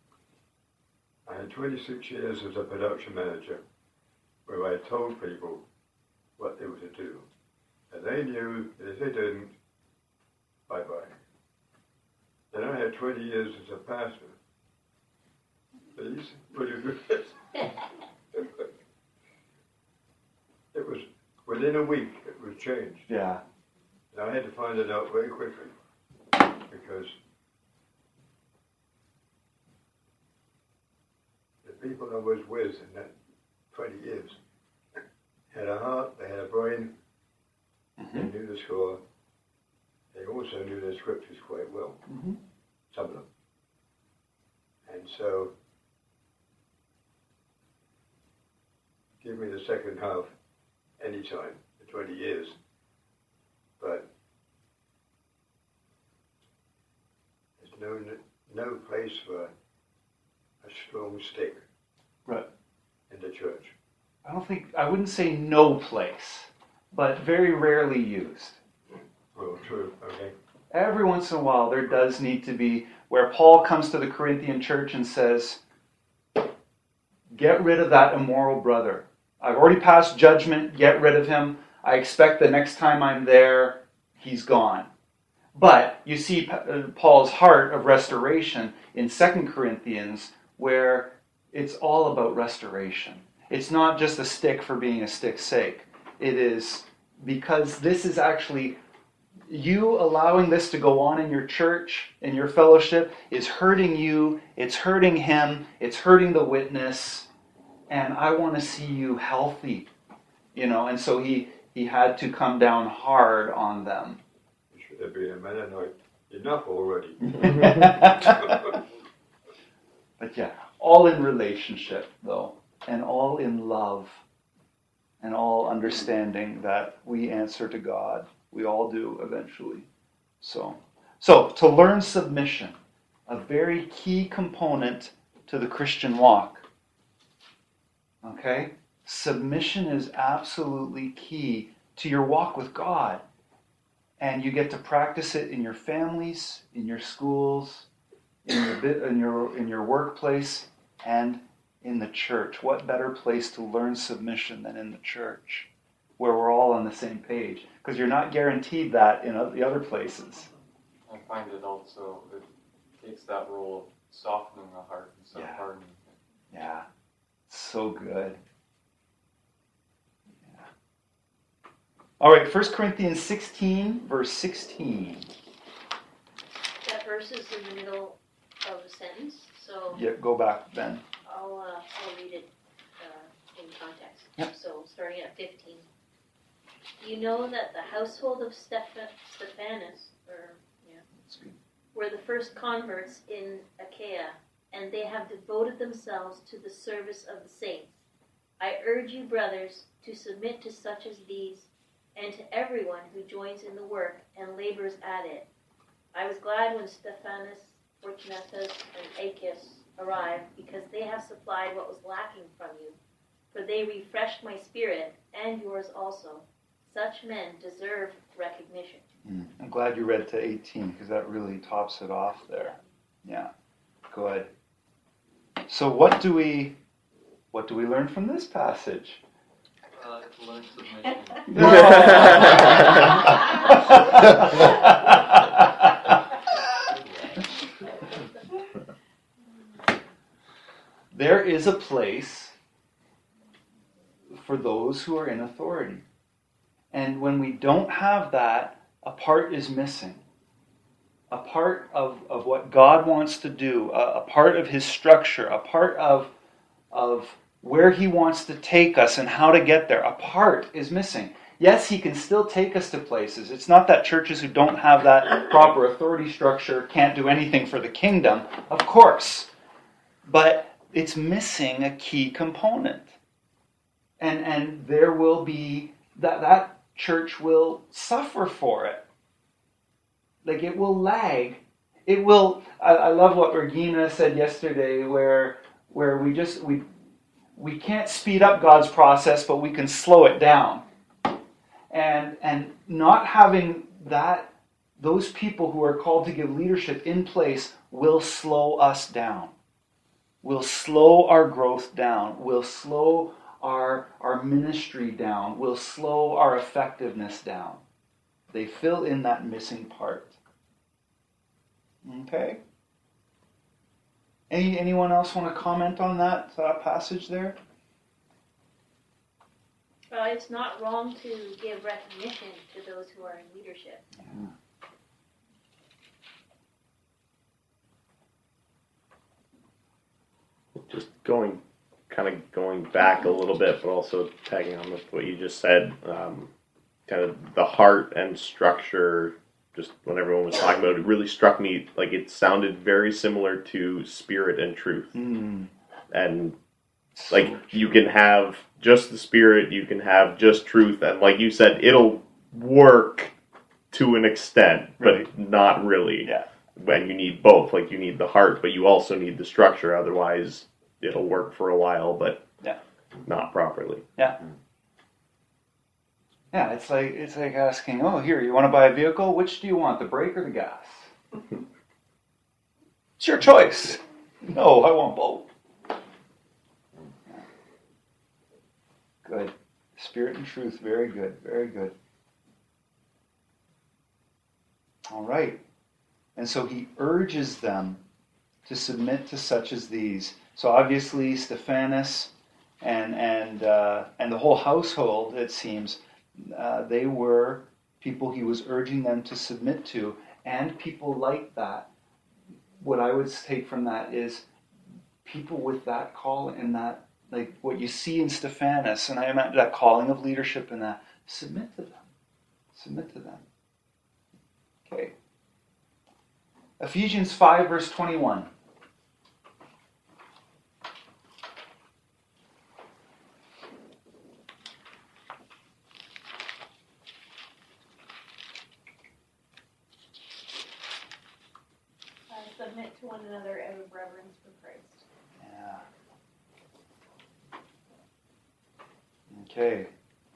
I had 26 years as a production manager where I told people what they were to do. And they knew that if they didn't, bye-bye. Then I had 20 years as a pastor. Please, would you do this? It was, within a week, it was changed.
Yeah.
And I had to find it out very quickly because the people I was with in that 20 years had a heart, they had a brain,
Mm-hmm.
they knew the score, they also knew their scriptures quite well,
Mm-hmm.
some of them. And so, give me the second half anytime, for 20 years, but there's no place for a strong stick.
Right.
In the church.
I wouldn't say no place, but very rarely used.
Well, true, okay.
Every once in a while, there does need to be where Paul comes to the Corinthian church and says, get rid of that immoral brother. I've already passed judgment, get rid of him. I expect the next time I'm there, he's gone. But you see Paul's heart of restoration in 2 Corinthians where it's all about restoration. It's not just a stick for being a stick's sake. It is because this is actually, you allowing this to go on in your church, in your fellowship, is hurting you, it's hurting him, it's hurting the witness, and I want to see you healthy. And so he had to come down hard on them.
Should there be a Mennonite? Enough already.
But yeah, all in relationship, though, and all in love, and all understanding that we answer to God. We all do eventually. So to learn submission, a very key component to the Christian walk. Okay? Submission is absolutely key to your walk with God. And you get to practice it in your families, in your schools, in your workplace, and in the church. What better place to learn submission than in the church, where we're all on the same page? Because you're not guaranteed that in the other places.
I find it also, it takes that role of softening the heart instead of hardening it.
Yeah, so good. Yeah. All right, 1 Corinthians 16, verse 16.
That verse is in the middle of a sentence, so
Yeah, go back, Ben.
I'll read it in context.
Yep.
So starting at 15. You know that the household of Stephanus, were the first converts in Achaia, and they have devoted themselves to the service of the saints. I urge you, brothers, to submit to such as these, and to everyone who joins in the work and labors at it. I was glad when Stephanus, Fortunatus, and Achaeus arrived, because they have supplied what was lacking from you, for they refreshed my spirit, and yours also. Such men deserve recognition.
I'm glad you read to 18, because that really tops it off there. Yeah, good. So what do we learn from this passage?
To learn submission.
There is a place for those who are in authority. And when we don't have that, a part is missing. A part of what God wants to do, a part of His structure, a part of where He wants to take us and how to get there. A part is missing. Yes, He can still take us to places. It's not that churches who don't have that proper authority structure can't do anything for the kingdom. Of course. But it's missing a key component. And there will be, that church will suffer for it. Like, it will lag. It will, I love what Regina said yesterday, where we can't speed up God's process, but we can slow it down. And not having those people who are called to give leadership in place will slow us down. Will slow our growth down. Will slow our ministry down. Will slow our effectiveness down. They fill in that missing part. Okay? Anyone else want to comment on that passage there?
It's not wrong to give recognition to those who are in leadership.
Yeah.
Just going back a little bit, but also tagging on with what you just said, kind of the heart and structure, just when everyone was talking about it, really struck me, like it sounded very similar to Spirit and Truth. And like you can have just the Spirit, you can have just truth, and like you said, it'll work to an extent, but not really.
Yeah.
When you need both, like you need the heart, but you also need the structure, otherwise it'll work for a while, but not properly.
Yeah. Yeah, it's like asking, oh, here, you want to buy a vehicle? Which do you want, the brake or the gas? It's your choice. No, I want both. Good. Spirit and truth, very good, very good. All right. And so he urges them to submit to such as these. So obviously Stephanus and the whole household, it seems, they were people he was urging them to submit to, and people like that. What I would take from that is people with that call and that, like what you see in Stephanus, and I imagine that calling of leadership and that, submit to them. Submit to them. Okay. Ephesians 5, verse 21.
Submit to one another out of reverence for Christ.
Yeah. Okay.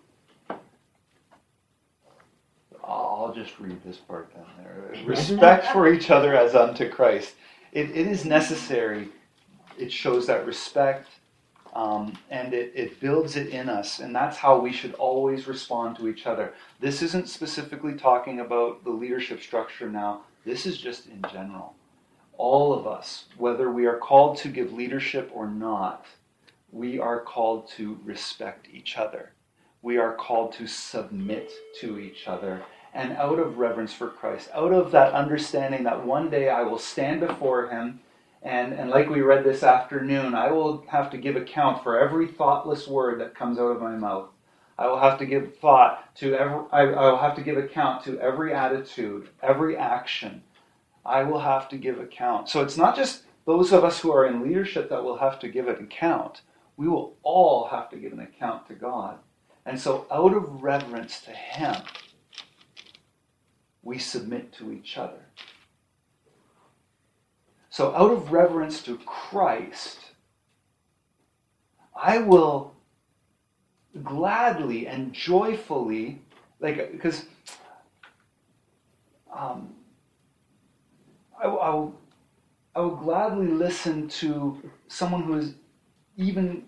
I'll just read this part down there. Respect for each other as unto Christ. It is necessary. It shows that respect, and it builds it in us, and that's how we should always respond to each other. This isn't specifically talking about the leadership structure now. This is just in general. All of us, whether we are called to give leadership or not, we are called to respect each other. We are called to submit to each other. And out of reverence for Christ, out of that understanding that one day I will stand before Him And like we read this afternoon, I will have to give account for every thoughtless word that comes out of my mouth. I will have to give thought to I will have to give account to every attitude, every action. I will have to give account. So it's not just those of us who are in leadership that will have to give an account. We will all have to give an account to God. And so out of reverence to Him, we submit to each other. So out of reverence to Christ, I will gladly and joyfully, because I will gladly listen to someone who is even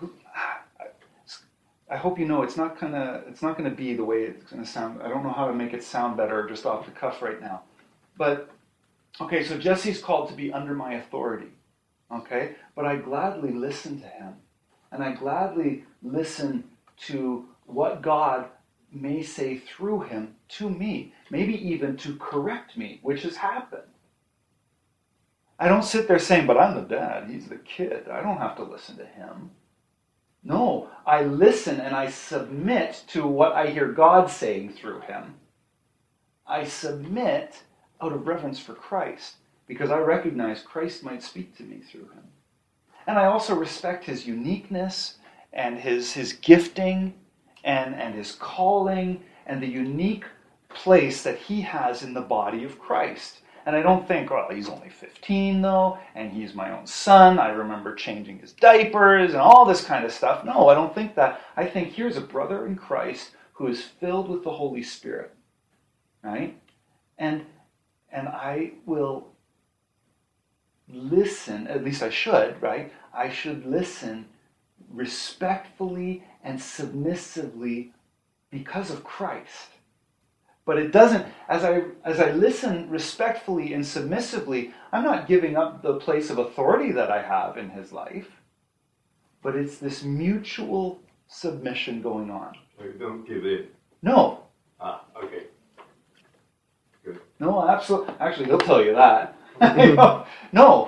I hope you know it's not gonna be the way it's gonna sound. I don't know how to make it sound better just off the cuff right now. But okay, so Jesse's called to be under my authority. Okay? But I gladly listen to him. And I gladly listen to what God may say through him to me. Maybe even to correct me, which has happened. I don't sit there saying, but I'm the dad, he's the kid. I don't have to listen to him. No, I listen and I submit to what I hear God saying through him. I submit out of reverence for Christ, because I recognize Christ might speak to me through him. And I also respect his uniqueness and his gifting and his calling and the unique place that he has in the body of Christ. And I don't think, well, he's only 15 though, and he's my own son. I remember changing his diapers and all this kind of stuff. No, I don't think that. I think here's a brother in Christ who is filled with the Holy Spirit, right? And I will listen, at least I should, right? I should listen respectfully and submissively because of Christ. But it doesn't, as I listen respectfully and submissively, I'm not giving up the place of authority that I have in his life. But it's this mutual submission going on.
So you don't give in?
No.
Okay. Good.
No, absolutely. Actually, he'll tell you that. No.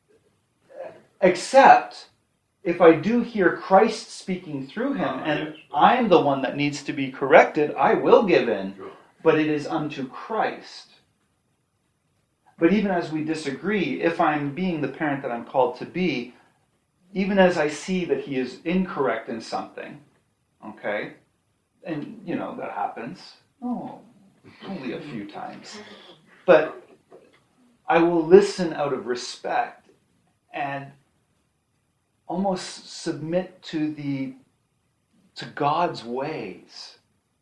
Except if I do hear Christ speaking through him and
yes.
I'm the one that needs to be corrected, I will give in.
Sure.
But it is unto Christ. But even as we disagree, if I'm being the parent that I'm called to be, even as I see that he is incorrect in something, okay, and that happens, only a few times, but I will listen out of respect and almost submit to God's ways.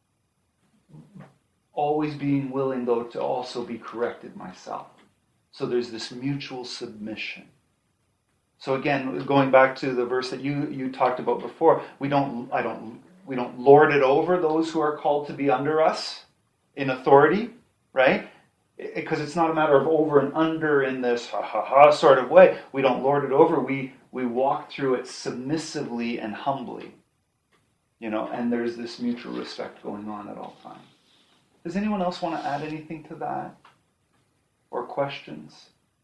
Always being willing, though, to also be corrected myself. So there's this mutual submission. So again, going back to the verse that you talked about before, we don't lord it over those who are called to be under us in authority, right? Because it's not a matter of over and under in this ha sort of way. We don't lord it over. We walk through it submissively and humbly, and there's this mutual respect going on at all times. Does anyone else want to add anything to that? Or questions?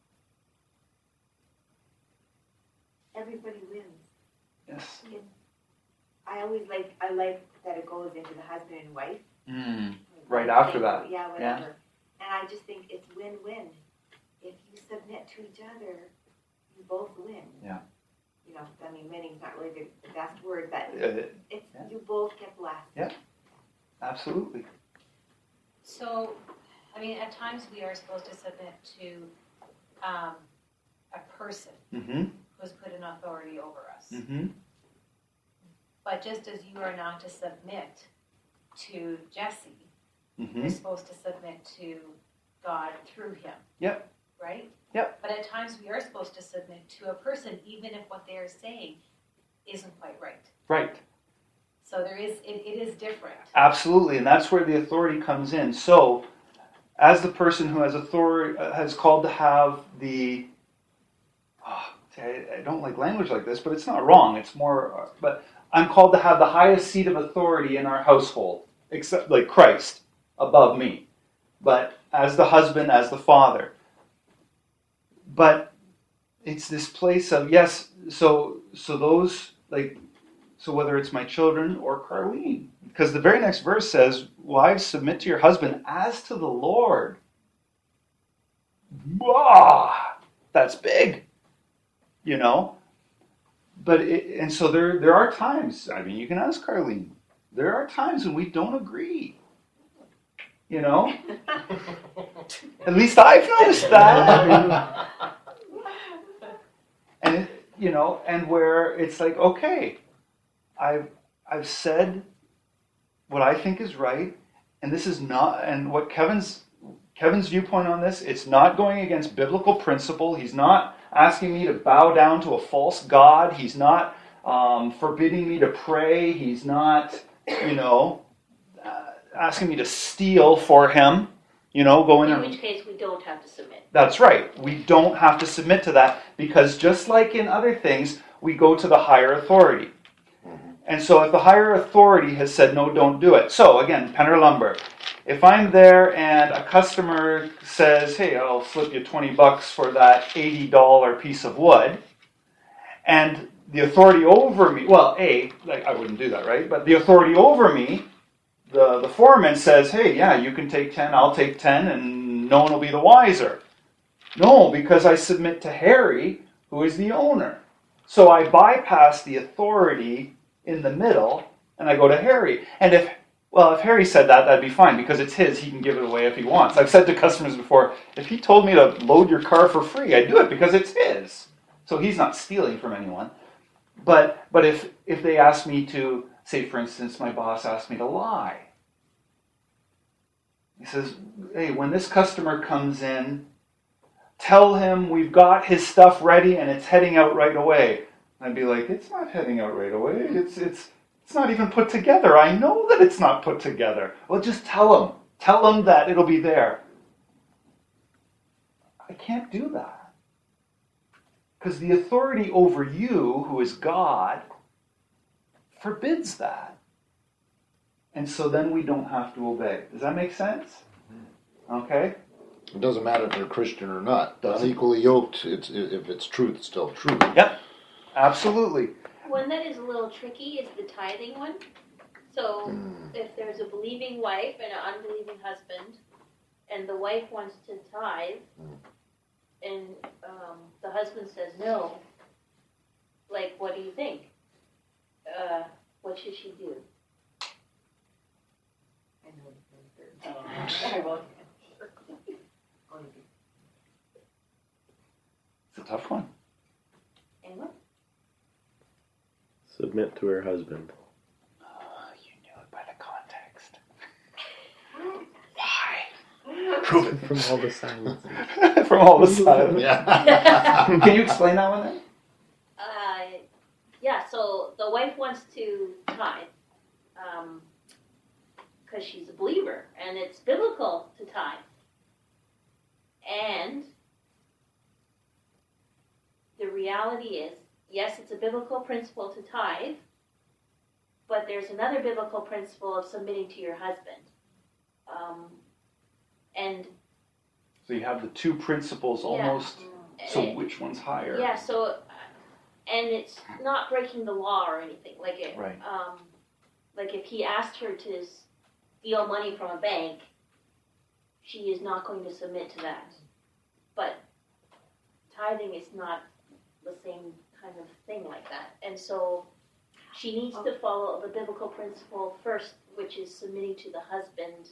Everybody wins.
Yes.
I like that it goes into the husband and wife.
Right after that.
Yeah, whatever. And I just think it's win-win. If you submit to each other, you both win.
Yeah.
Winning's not really the best word, but you both get blessed.
Yeah. Absolutely.
So, at times we are supposed to submit to a person who's put an authority over us.
Mm-hmm.
But just as you are not to submit to Jesse,
Mm-hmm.
you're supposed to submit to God through him.
Yep.
Right?
Yep.
But at times we are supposed to submit to a person, even if what they are saying isn't quite right.
Right.
So it is different.
Absolutely, and that's where the authority comes in. So, as the person who has authority, has called to have the, I don't like language like this, but it's not wrong. It's more, but I'm called to have the highest seat of authority in our household, except like Christ above me. But as the husband, as the father. But it's this place of, yes, so those, like, so whether it's my children or Carlene, because the very next verse says, wives, submit to your husband as to the Lord. Ah, that's big, you know. But and so there are times. I mean, you can ask Carlene. There are times when we don't agree. You know. At least I've noticed that. And you know, and where it's like, okay, I've said what I think is right, and this is not, and what Kevin's viewpoint on this, it's not going against biblical principle. He's not asking me to bow down to a false god. He's not forbidding me to pray. He's not, you know, asking me to steal for him. You know, go in.
In which case, we don't have to submit.
That's right. We don't have to submit to that, because just like in other things, we go to the higher authority. And so if the higher authority has said, no, don't do it. So again, Penner Lumber. If I'm there and a customer says, hey, I'll slip you $20 for that $80 piece of wood, and the authority over me, well, like I wouldn't do that, right? But the authority over me, the foreman says, hey, yeah, you can take 10, I'll take 10, and no one will be the wiser. No, because I submit to Harry, who is the owner. So I bypass the authority in the middle, and I go to Harry. And if Harry said that, that'd be fine, because it's his. He can give it away if he wants. I've said to customers before, if he told me to load your car for free, I'd do it because it's his. So he's not stealing from anyone. But if they ask me to, say for instance, my boss asked me to lie. He says, hey, when this customer comes in, tell him we've got his stuff ready and it's heading out right away. I'd be like, it's not heading out right away. It's not even put together. I know that it's not put together. Well, just tell him. Tell him that it'll be there. I can't do that. Because the authority over you, who is God, forbids that. And so then we don't have to obey. Does that make sense? Okay?
It doesn't matter if they're Christian or not. Unequally yoked, if it's truth, it's still truth.
Yep. Absolutely.
One that is a little tricky is the tithing one. So if there's a believing wife and an unbelieving husband, and the wife wants to tithe, and the husband says no, like, what do you think? What should she do?
I know the answer. I won't answer.
It's a tough one.
Anyone?
Submit to her husband.
You knew it by the context. Why? Prove it.
From all the silence.
From all the silence.
Yeah.
Can you explain that one then?
Yeah, so the wife wants to tithe because she's a believer, and it's biblical to tithe. And the reality is, yes, it's a biblical principle to tithe, but there's another biblical principle of submitting to your husband. And
So you have the two principles almost. So which one's higher?
Yeah, so, and it's not breaking the law or anything. Like it,
Right.
Like if he asked her to steal money from a bank, she is not going to submit to that. But tithing is not the same kind of thing like that. And so she needs to follow the biblical principle first, which is submitting to the husband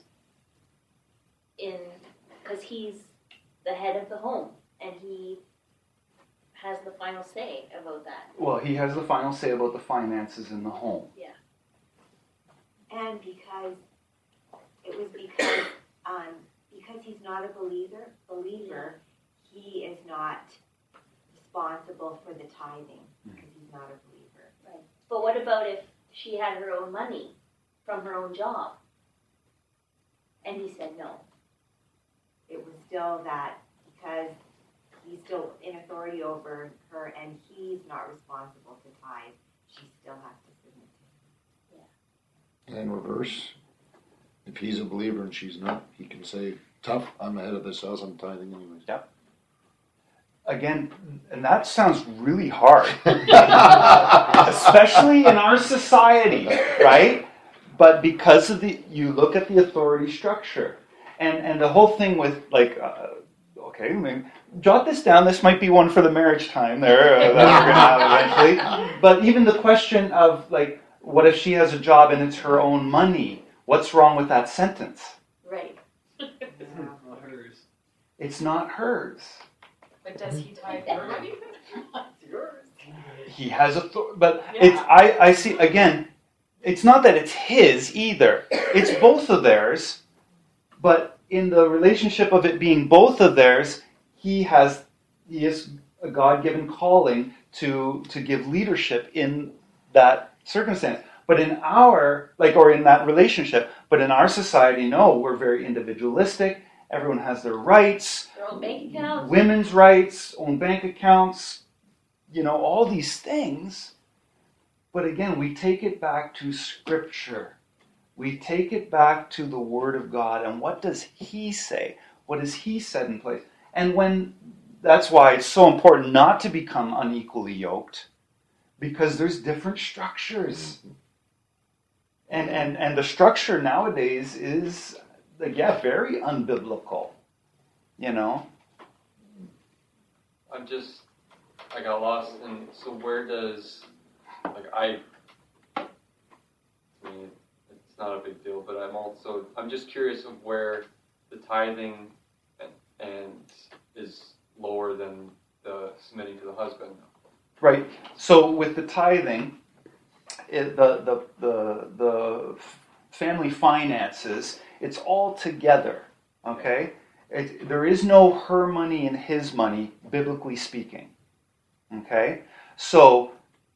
because he's the head of the home and he has the final say about that.
Well, he has the final say about the finances in the home.
Yeah.
And because he's not a believer, he is not responsible for the tithing because he's not a believer.
Right. But what about if she had her own money from her own job? And he said no.
It was still that because he's still in authority over her and he's not responsible to tithe, she still has to submit to him.
And reverse. If he's a believer and she's not, he can say, tough, I'm ahead of this house, I'm tithing anyways.
Yep. again, and that sounds really hard, especially in our society, right? But because of you look at the authority structure, and the whole thing with like, okay, I mean, jot this down. This might be one for the marriage time there that we're going to have eventually. But even the question of like, what if she has a job and it's her own money? What's wrong with that sentence?
Right.
It's not hers.
It's not hers.
But does he tithe her money? It's yours.
He has but it's I see again. It's not that it's his either. It's both of theirs, but in the relationship of it being both of theirs, he is a God-given calling to give leadership in that circumstance. But in in that relationship, but in our society, no, we're very individualistic. Everyone has their rights,
Their own bank accounts.
women's rights, own bank accounts, all these things. But again, we take it back to Scripture. We take it back to the Word of God. And what does He say? What has He set in place? And that's why it's so important not to become unequally yoked, because there's different structures. And the structure nowadays is, very unbiblical.
I got lost in, so where does, I mean, it's not a big deal, but I'm just curious of where the tithing and is lower than the submitting to the husband.
Right. So with the tithing, the family finances, it's all together. Okay? There is no her money and his money, biblically speaking. Okay? So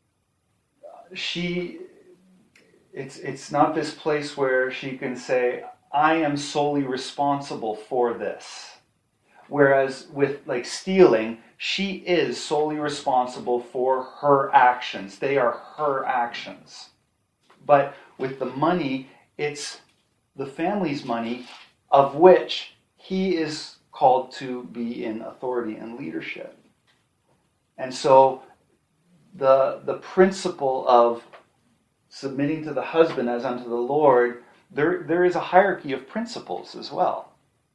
it's not this place where she can say, I am solely responsible for this. Whereas with stealing, she is solely responsible for her actions. They are her actions. But with the money, it's the family's money, of which he is called to be in authority and leadership. And so the principle of submitting to the husband as unto the Lord, there is a hierarchy of principles as well.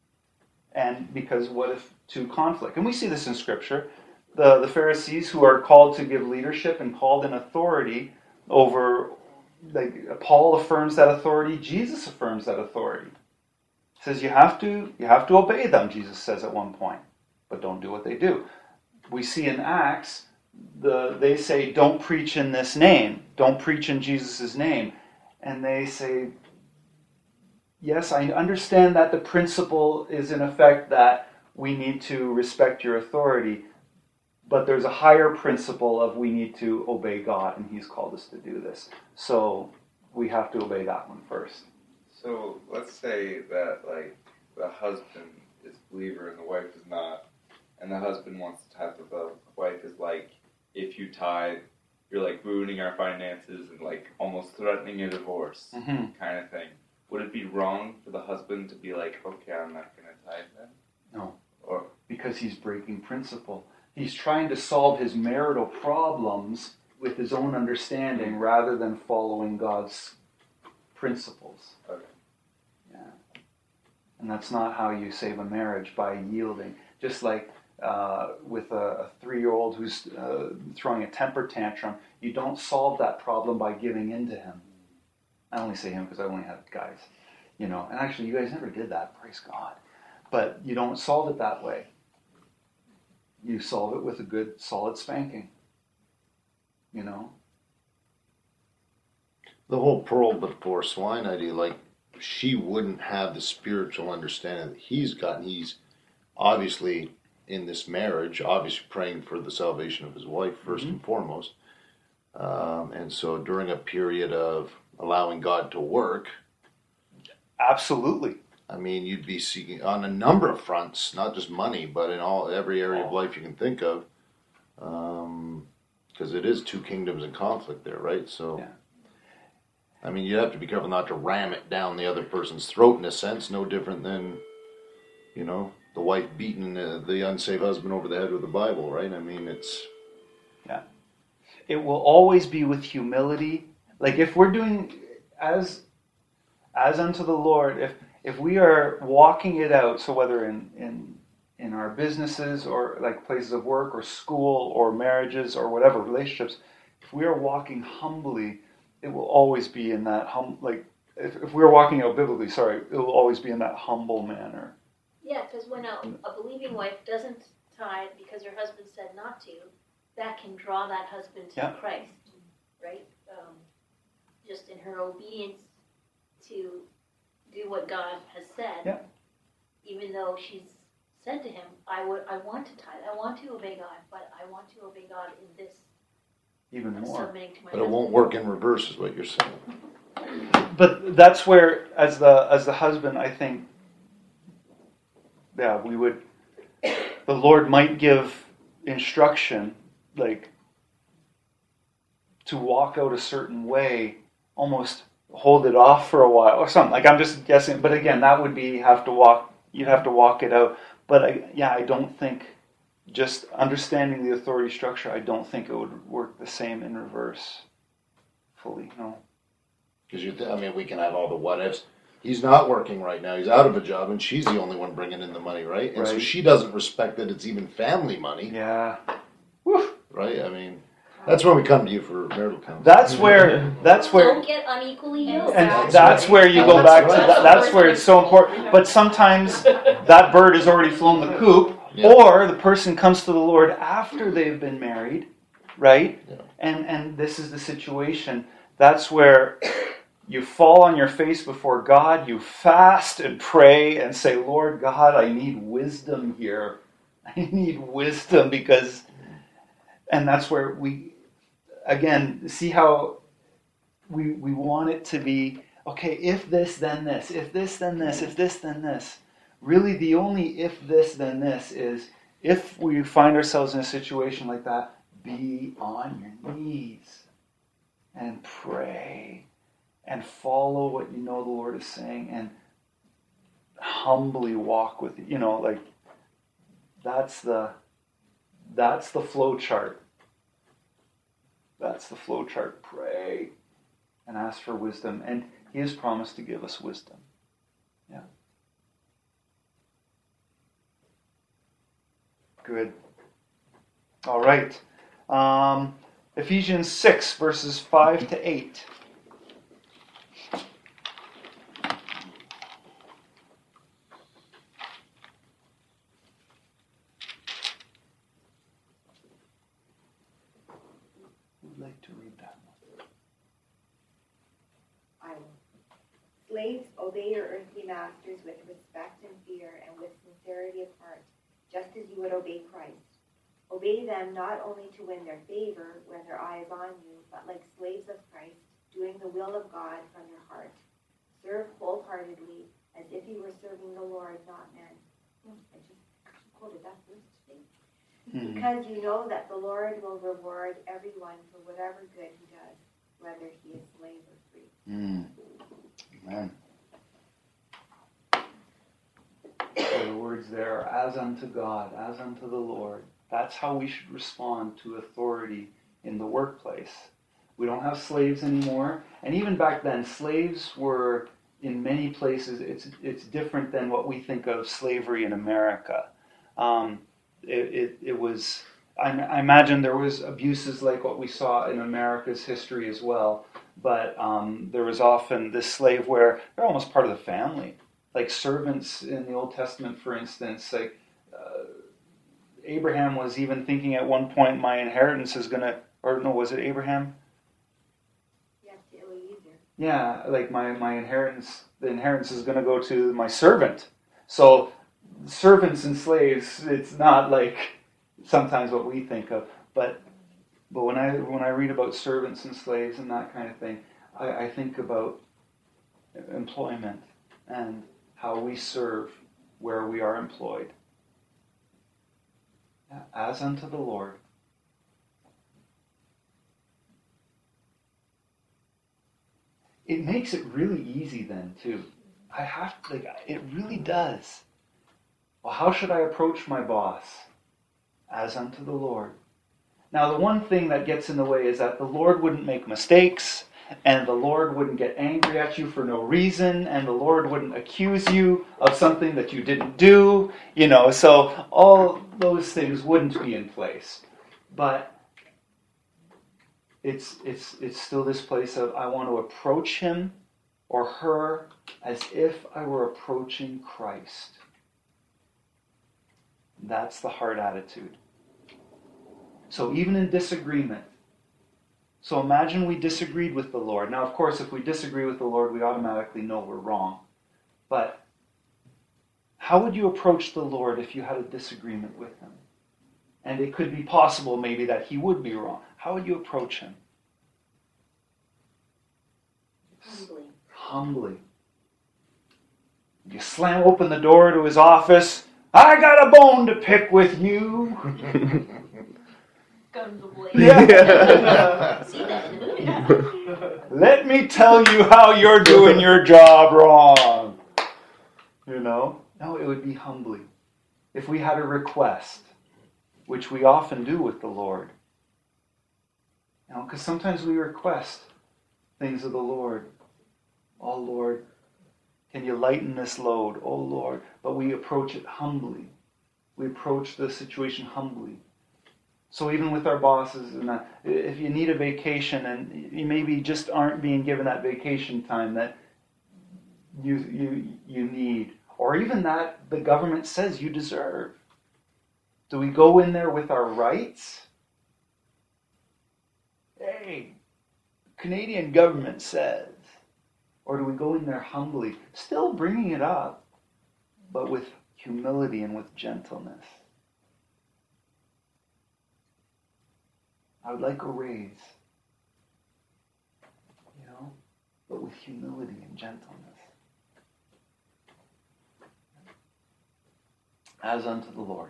And because what if to conflict? And we see this in Scripture. The Pharisees who are called to give leadership and called in authority over, Paul affirms that authority, Jesus affirms that authority. He says you have to obey them, Jesus says at one point, but don't do what they do. We see in Acts, they say, don't preach in this name, don't preach in Jesus' name. And they say, yes, I understand that the principle is in effect that we need to respect your authority, but there's a higher principle of we need to obey God, and He's called us to do this. So we have to obey that one first.
So let's say that the husband is a believer and the wife is not, and the husband wants to tithe, but the wife is if you tithe, you're ruining our finances and almost threatening a divorce kind of thing. Would it be wrong for the husband to be okay, I'm not going to tithe then?
No.
Or
because he's breaking principle. He's trying to solve his marital problems with his own understanding rather than following God's principles.
Okay.
Yeah. And that's not how you save a marriage, by yielding. Just like with a 3-year-old who's throwing a temper tantrum, you don't solve that problem by giving in to him. I only say him because I only had guys, and actually you guys never did that, praise God. But you don't solve it that way. You solve it with a good, solid spanking, The
whole pearl before swine idea, she wouldn't have the spiritual understanding that he's got. He's obviously in this marriage, obviously praying for the salvation of his wife first and foremost. And so during a period of allowing God to work.
Absolutely.
I mean, you'd be seeking on a number of fronts, not just money, but in every area of life you can think of. Because it is two kingdoms in conflict there, right? So, yeah. I mean, you have to be careful not to ram it down the other person's throat in a sense, no different than, the wife beating the unsaved husband over the head with the Bible, right? I mean, it's...
It will always be with humility. Like if we're doing as unto the Lord, if we are walking it out, so whether in our businesses or like places of work or school or marriages or whatever, relationships, if we are walking humbly, it will always be in that if we're walking out biblically, it will always be in that humble manner.
Yeah, because when a believing wife doesn't tithe because her husband said not to, that can draw that husband to Christ, right? Just in her obedience to do what God has said, even though she's said to him, I want to tithe, I want to obey God, but I want to obey God in this.
Even more.
But it won't work in reverse, is what you're saying.
But that's where, as the husband, I think, we would. The Lord might give instruction, like to walk out a certain way, almost hold it off for a while or something. Like I'm just guessing, but again, that would be you'd have to walk it out. But I don't think, just understanding the authority structure, I don't think it would work the same in reverse fully. No.
Because we can have all the what ifs. He's not working right now. He's out of a job, and she's the only one bringing in the money, right? And so she doesn't respect that it's even family money.
Yeah.
Right? I mean, that's when we come to you for marital counseling.
That's where.
Don't get unequally yoked.
And that's where you go back to. That's where it's so important. But sometimes that bird has already flown the coop, or the person comes to the Lord after they've been married, right?
Yeah.
And this is the situation. That's where you fall on your face before God, you fast and pray and say, Lord God, I need wisdom here. I need wisdom and that's where we, again, see how we want it to be, okay, if this, then this, if this, then this, if this, then this. Really the only if this, then this is, if we find ourselves in a situation like that, be on your knees and pray. And follow what you know the Lord is saying and humbly walk with it. That's the flow chart. That's the flow chart. Pray and ask for wisdom. And He has promised to give us wisdom. Yeah. Good. All right. Ephesians 6, verses 5 to 8. Like to read that one.
I will. Slaves, obey your earthly masters with respect and fear and with sincerity of heart, just as you would obey Christ. Obey them not only to win their favor when their eye is on you, but like slaves of Christ, doing the will of God from your heart. Serve wholeheartedly, as if you were serving the Lord, not men. I just quoted that verse today. Because you know that the Lord will reward everyone for whatever good he does, whether he is slave or free.
Amen. So the words there are as unto God, as unto the Lord. That's how we should respond to authority in the workplace. We don't have slaves anymore. And even back then, slaves were, in many places, it's different than what we think of slavery in America. It was, I imagine there was abuses like what we saw in America's history as well, but there was often this slave where they're almost part of the family. Like servants in the Old Testament, for instance, like Abraham was even thinking at one point, my inheritance is going to, or no, was it Abraham?
Yes, Eliezer.
Yeah, like my inheritance, the inheritance is going to go to my servant. So servants and slaves, it's not like sometimes what we think of, but when I read about servants and slaves and that kind of thing, I think about employment and how we serve where we are employed. As unto the Lord. It makes it really easy then too. It really does. Well, how should I approach my boss? As unto the Lord. Now, the one thing that gets in the way is that the Lord wouldn't make mistakes, and the Lord wouldn't get angry at you for no reason, and the Lord wouldn't accuse you of something that you didn't do, so all those things wouldn't be in place. But it's still this place of I want to approach him or her as if I were approaching Christ. That's the heart attitude. So even in disagreement, so imagine we disagreed with the Lord. Now, of course, if we disagree with the Lord, we automatically know we're wrong. But how would you approach the Lord if you had a disagreement with him? And it could be possible maybe that he would be wrong. How would you approach him? Humbly. You slam open the door to his office. I got a bone to pick with you.
Yeah. See that in the movie.
Let me tell you how you're doing your job wrong. No, it would be humbly. If we had a request, which we often do with the Lord. Because sometimes we request things of the Lord. Oh, Lord, can you lighten this load? Oh, Lord. But we approach it humbly. We approach the situation humbly. So even with our bosses, if you need a vacation and you maybe just aren't being given that vacation time that you need, or even that the government says you deserve, do we go in there with our rights? Hey, Canadian government says. Or do we go in there humbly, still bringing it up, but with humility and with gentleness? I would like a raise, but with humility and gentleness. As unto the Lord.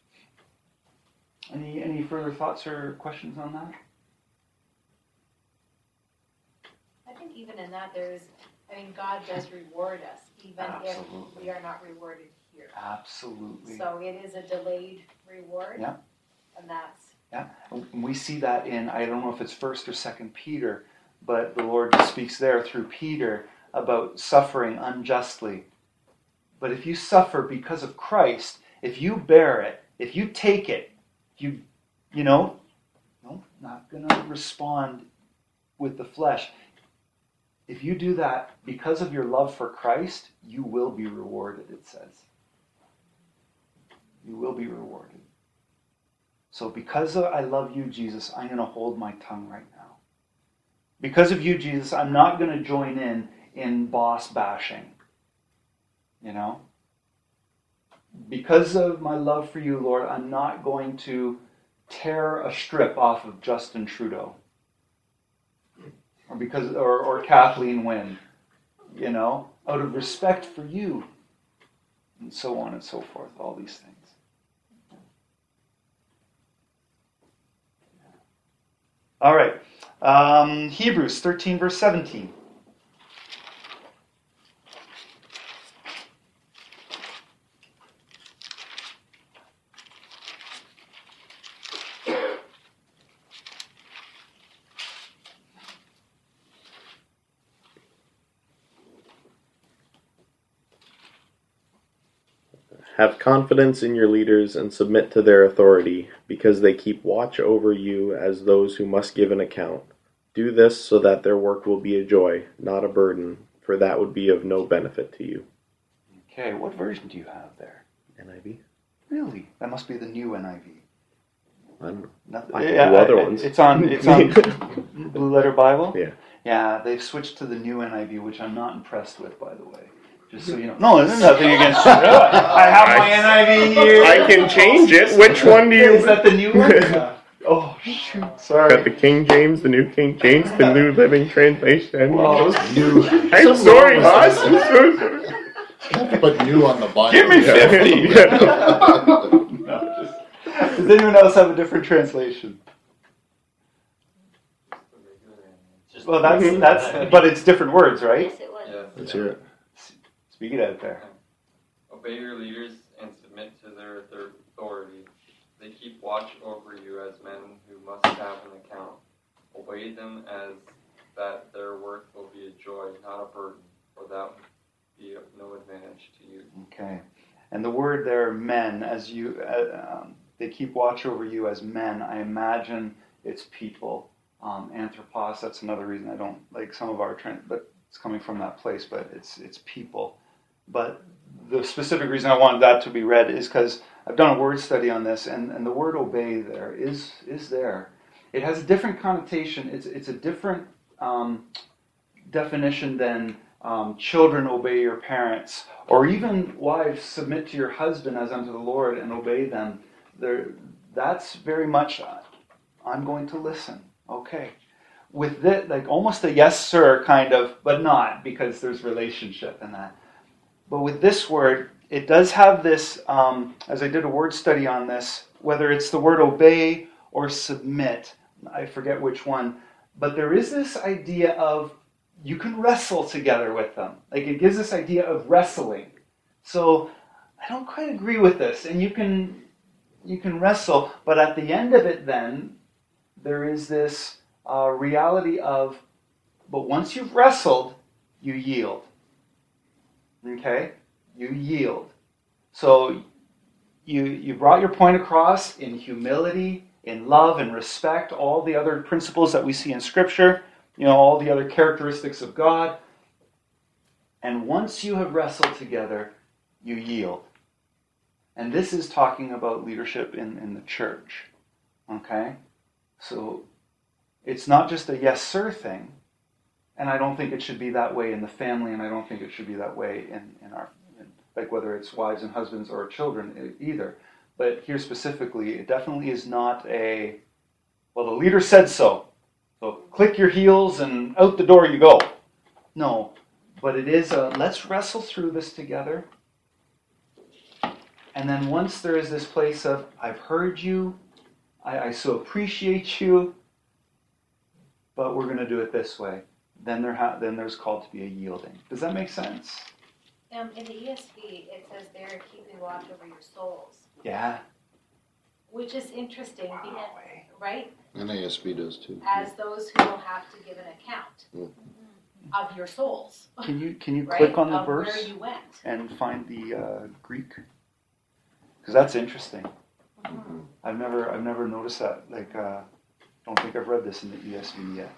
Any further thoughts or questions on that?
I think even in that God does reward us, even
Absolutely.
if we are not rewarded here.
Absolutely.
So it is a delayed reward.
Yeah.
And that's...
Yeah, and we see that in, I don't know if it's 1st or 2nd Peter, but the Lord speaks there through Peter about suffering unjustly. But if you suffer because of Christ, if you bear it, if you take it, not going to respond with the flesh. If you do that because of your love for Christ, you will be rewarded, it says. You will be rewarded. So because I love you, Jesus, I'm going to hold my tongue right now. Because of you, Jesus, I'm not going to join in boss bashing. Because of my love for you, Lord, I'm not going to tear a strip off of Justin Trudeau. Or Kathleen Wynne. Out of respect for you. And so on and so forth, all these things. All right. Hebrews 13, verse 17.
Have confidence in your leaders and submit to their authority, because they keep watch over you as those who must give an account. Do this so that their work will be a joy, not a burden, for that would be of no benefit to you.
Okay, what version do you have there?
NIV?
Really? That must be the new NIV.
I don't know.
I can
do other ones.
It's on Blue Letter Bible?
Yeah.
Yeah, they've switched to the new NIV, which I'm not impressed with, by the way. Just so you know. No, there's nothing against it. I have my NIV here.
I can change it. Which one do you...
Is that the new one? Oh, shoot. Sorry.
Got the King James, the New King James, the New Living Translation.
Well,
New.
I'm sorry, boss. I'm so sorry.
You have to put new on the Bible.
Give me 50.
Yeah.
Does anyone else have a different translation? Well, that's, but it's different words, right?
Yes, it was.
Yeah.
Let's hear it.
Speak it out there.
Obey your leaders and submit submit to their authority. They keep watch over you as men who must have an account. Obey them as that their work will be a joy, not a burden, for that would be of no advantage to you.
Okay. And the word there, men, as you, they keep watch over you as men. I imagine it's people. Anthropos, that's another reason I don't like some of our trend, but it's coming from that place, but it's people. But the specific reason I wanted that to be read is because I've done a word study on this, and the word obey there is there. It has a different connotation. It's a different definition than children obey your parents, or even wives submit to your husband as unto the Lord and obey them. That's very much, I'm going to listen. Okay. With this, like almost a yes sir kind of, but not, because there's relationship in that. But with this word, it does have this, as I did a word study on this, whether it's the word obey or submit, I forget which one, but there is this idea of you can wrestle together with them. Like it gives this idea of wrestling. So I don't quite agree with this, and you can wrestle, but at the end of it then, there is this reality of, but once you've wrestled, you yield. Okay? You yield. So you brought your point across in humility, in love and respect, all the other principles that we see in Scripture, all the other characteristics of God. And once you have wrestled together, you yield. And this is talking about leadership in the church. Okay? So it's not just a yes sir thing, and I don't think it should be that way in the family, and I don't think it should be that way in our, like whether it's wives and husbands or children either. But here specifically, it definitely is not the leader said so. So click your heels and out the door you go. No, but it is let's wrestle through this together. And then once there is this place of, I've heard you, I so appreciate you, but we're going to do it this way. Then there's called to be a yielding. Does that make sense?
In the ESV, it says they're keeping watch over your souls.
Yeah.
Which is interesting, because, right?
NASB does too.
As those who will have to give an account of your souls.
Can you
right?
click on the
of
verse
where you went.
and find the Greek? Because that's interesting.
Mm-hmm.
I've never noticed that. Like, don't think I've read this in the ESV yet.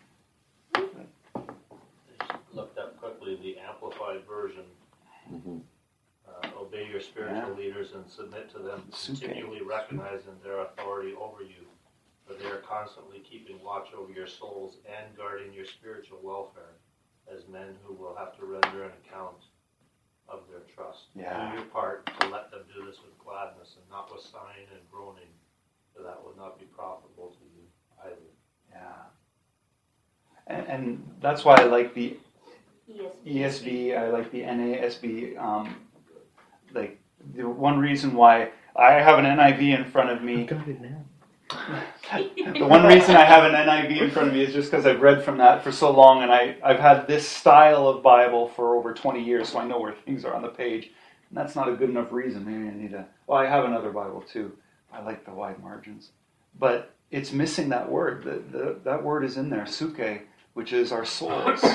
Looked up quickly the Amplified Version.
Mm-hmm.
Obey your spiritual leaders and submit to them, continually recognizing their authority over you, for they are constantly keeping watch over your souls and guarding your spiritual welfare, as men who will have to render an account of their trust.
Yeah.
Do your part to let them do this with gladness and not with sighing and groaning, for that will not be profitable to you either.
Yeah. And that's why I like the ESV, I like the NASB. Like the one reason why I have an NIV in front of me.
I've got it now.
The one reason I have an NIV in front of me is just because I've read from that for so long, and I've had this style of Bible for over 20 years, so I know where things are on the page. And that's not a good enough reason. Maybe I need to. Well, I have another Bible too. I like the wide margins, but it's missing that word. That word is in there, suke, which is our souls.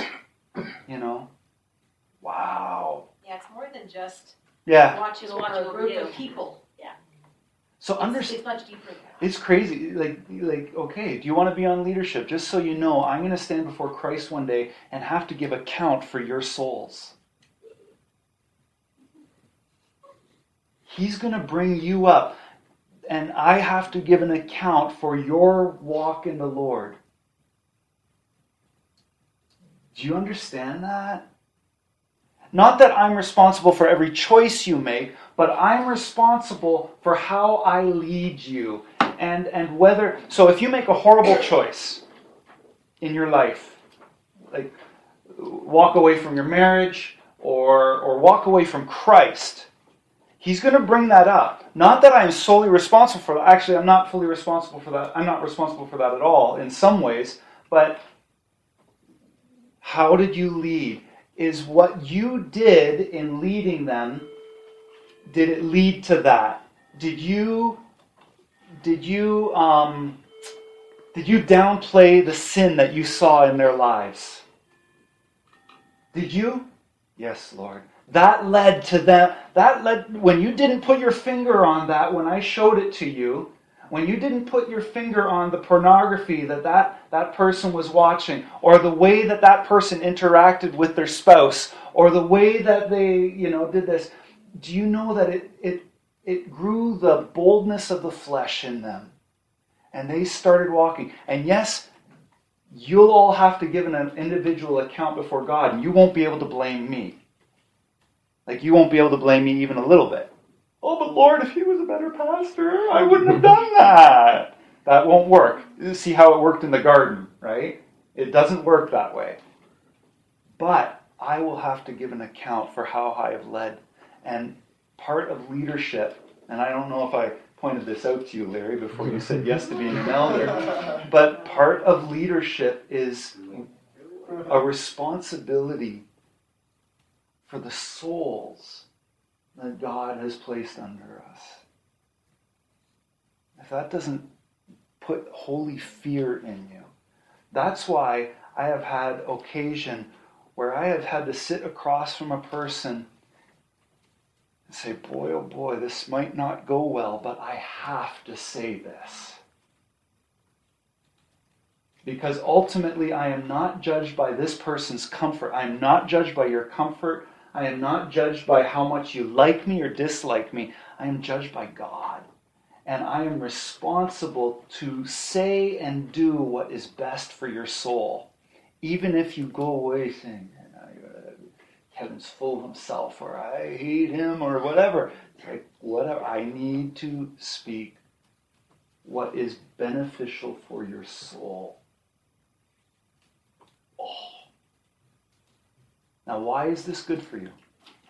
Wow.
Yeah, it's more than just watching
It's
over
watching
a
over
group
you.
of people.
So
It's much deeper than that.
It's crazy. Like, okay, do you want to be on leadership? Just so you know, I'm going to stand before Christ one day and have to give account for your souls. He's going to bring you up, and I have to give an account for your walk in the Lord. Do you understand that? Not that I'm responsible for every choice you make, but I'm responsible for how I lead you. And whether, so if you make a horrible choice in your life, like walk away from your marriage or walk away from Christ, He's going to bring that up. Not that I'm solely responsible for that. Actually, I'm not fully responsible for that. I'm not responsible for that at all in some ways. But how did you lead? Is what you did in leading them, did it lead to that? Did you downplay the sin that you saw in their lives? Did you? Yes, Lord. That led to them. When you didn't put your finger on that, when I showed it to you, when you didn't put your finger on the pornography that person was watching, or the way that person interacted with their spouse, or the way that they, did this, do you know that it grew the boldness of the flesh in them? And they started walking. And yes, you'll all have to give an individual account before God, and you won't be able to blame me. Like, you won't be able to blame me even a little bit. Oh, but Lord, if he was a better pastor, I wouldn't have done that. That won't work. You see how it worked in the garden, right? It doesn't work that way. But I will have to give an account for how I have led. And part of leadership, and I don't know if I pointed this out to you, Larry, before you said yes to being an elder, but part of leadership is a responsibility for the souls that God has placed under us. If that doesn't put holy fear in you, that's why I have had occasion where I have had to sit across from a person and say, boy, oh boy, this might not go well, but I have to say this. Because ultimately I am not judged by this person's comfort. I am not judged by your comfort. I am not judged by how much you like me or dislike me. I am judged by God. And I am responsible to say and do what is best for your soul. Even if you go away saying, Kevin's full of himself, or I hate him, or whatever. Like, whatever. I need to speak what is beneficial for your soul. Oh. Now, why is this good for you?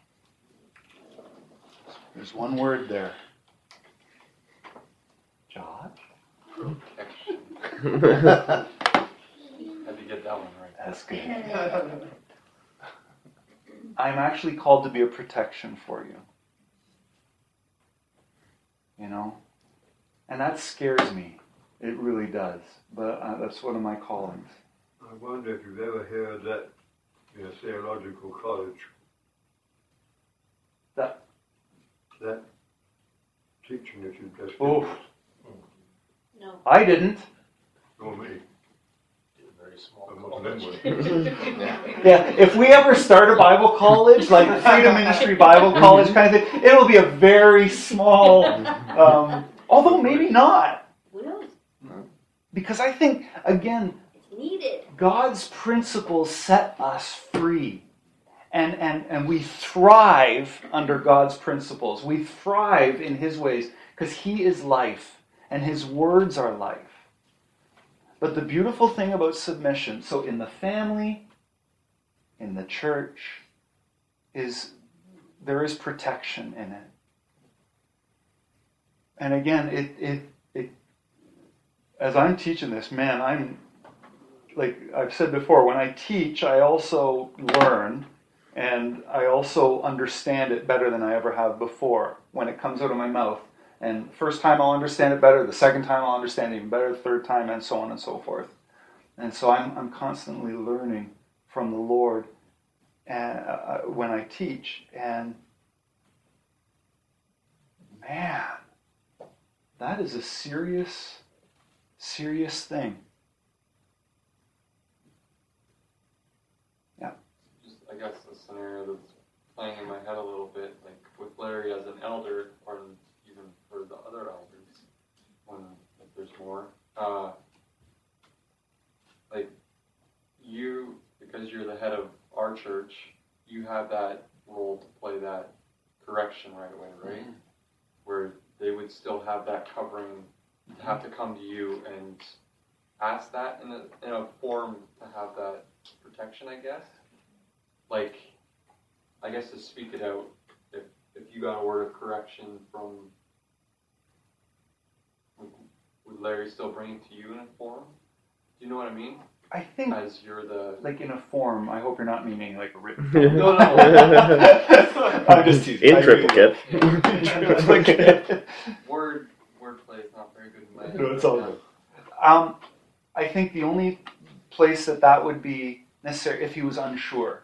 There's one word there. Josh?
Protection. Had to get that one right.
That's good. I'm actually called to be a protection for you. And that scares me. It really does. But that's one of my callings.
I wonder if you've ever heard that in a theological college.
That
teaching that you just
Oh.
No.
I didn't.
Or me.
Very small.
I'm not in one.
Yeah, if we ever start a Bible college, like the Freedom Ministry Bible College kind of thing, it'll be a very small, although maybe not.
Who knows?
Because I think, again,
It's needed.
God's principles set us free. And we thrive under God's principles. We thrive in His ways because He is life and His words are life. But the beautiful thing about submission, so in the family, in the church, is there is protection in it. And again, it as I'm teaching this, man, I'm, like I've said before, when I teach, I also learn, and I also understand it better than I ever have before when it comes out of my mouth. And first time I'll understand it better, the second time I'll understand it even better, the third time, and so on and so forth. And so I'm constantly learning from the Lord when I teach. And man, that is a serious, serious thing. Yeah.
Just, I guess the scenario that's playing in my head a little bit, like with Larry as an elder, or even for the other elders, when if there's more, like you, because you're the head of our church, you have that role to play that correction right away, right? Mm-hmm. Where they would still have that covering, to have to come to you and ask that in a form to have that protection, I guess. Like, I guess to speak it out, if you got a word of correction from, would Larry still bring it to you in a form? Do you know what I mean?
I think,
as you're the
like in a form, I hope you're not meaning like a written
no.
I'm just teasing.
In triplicate.
Triplicate.
Wordplay is not very good in my head.
No, it's all good. I think the only place that would be necessary if he was unsure.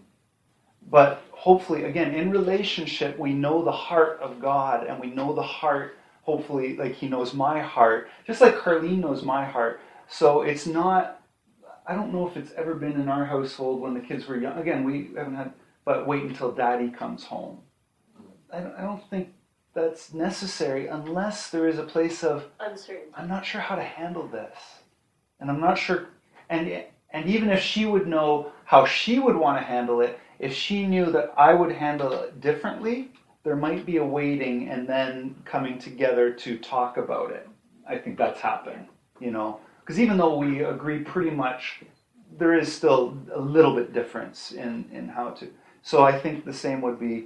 But hopefully, again, in relationship, we know the heart of God, and we know the heart, hopefully, like he knows my heart, just like Carlene knows my heart. So it's not, I don't know if it's ever been in our household when the kids were young. Again, we haven't had, but wait until daddy comes home. I don't think that's necessary unless there is a place of
Uncertainty.
I'm not sure how to handle this, and I'm not sure, and even if she would know how she would want to handle it, if she knew that I would handle it differently, there might be a waiting and then coming together to talk about it. I think that's happened, because even though we agree pretty much, there is still a little bit difference in how to. So I think the same would be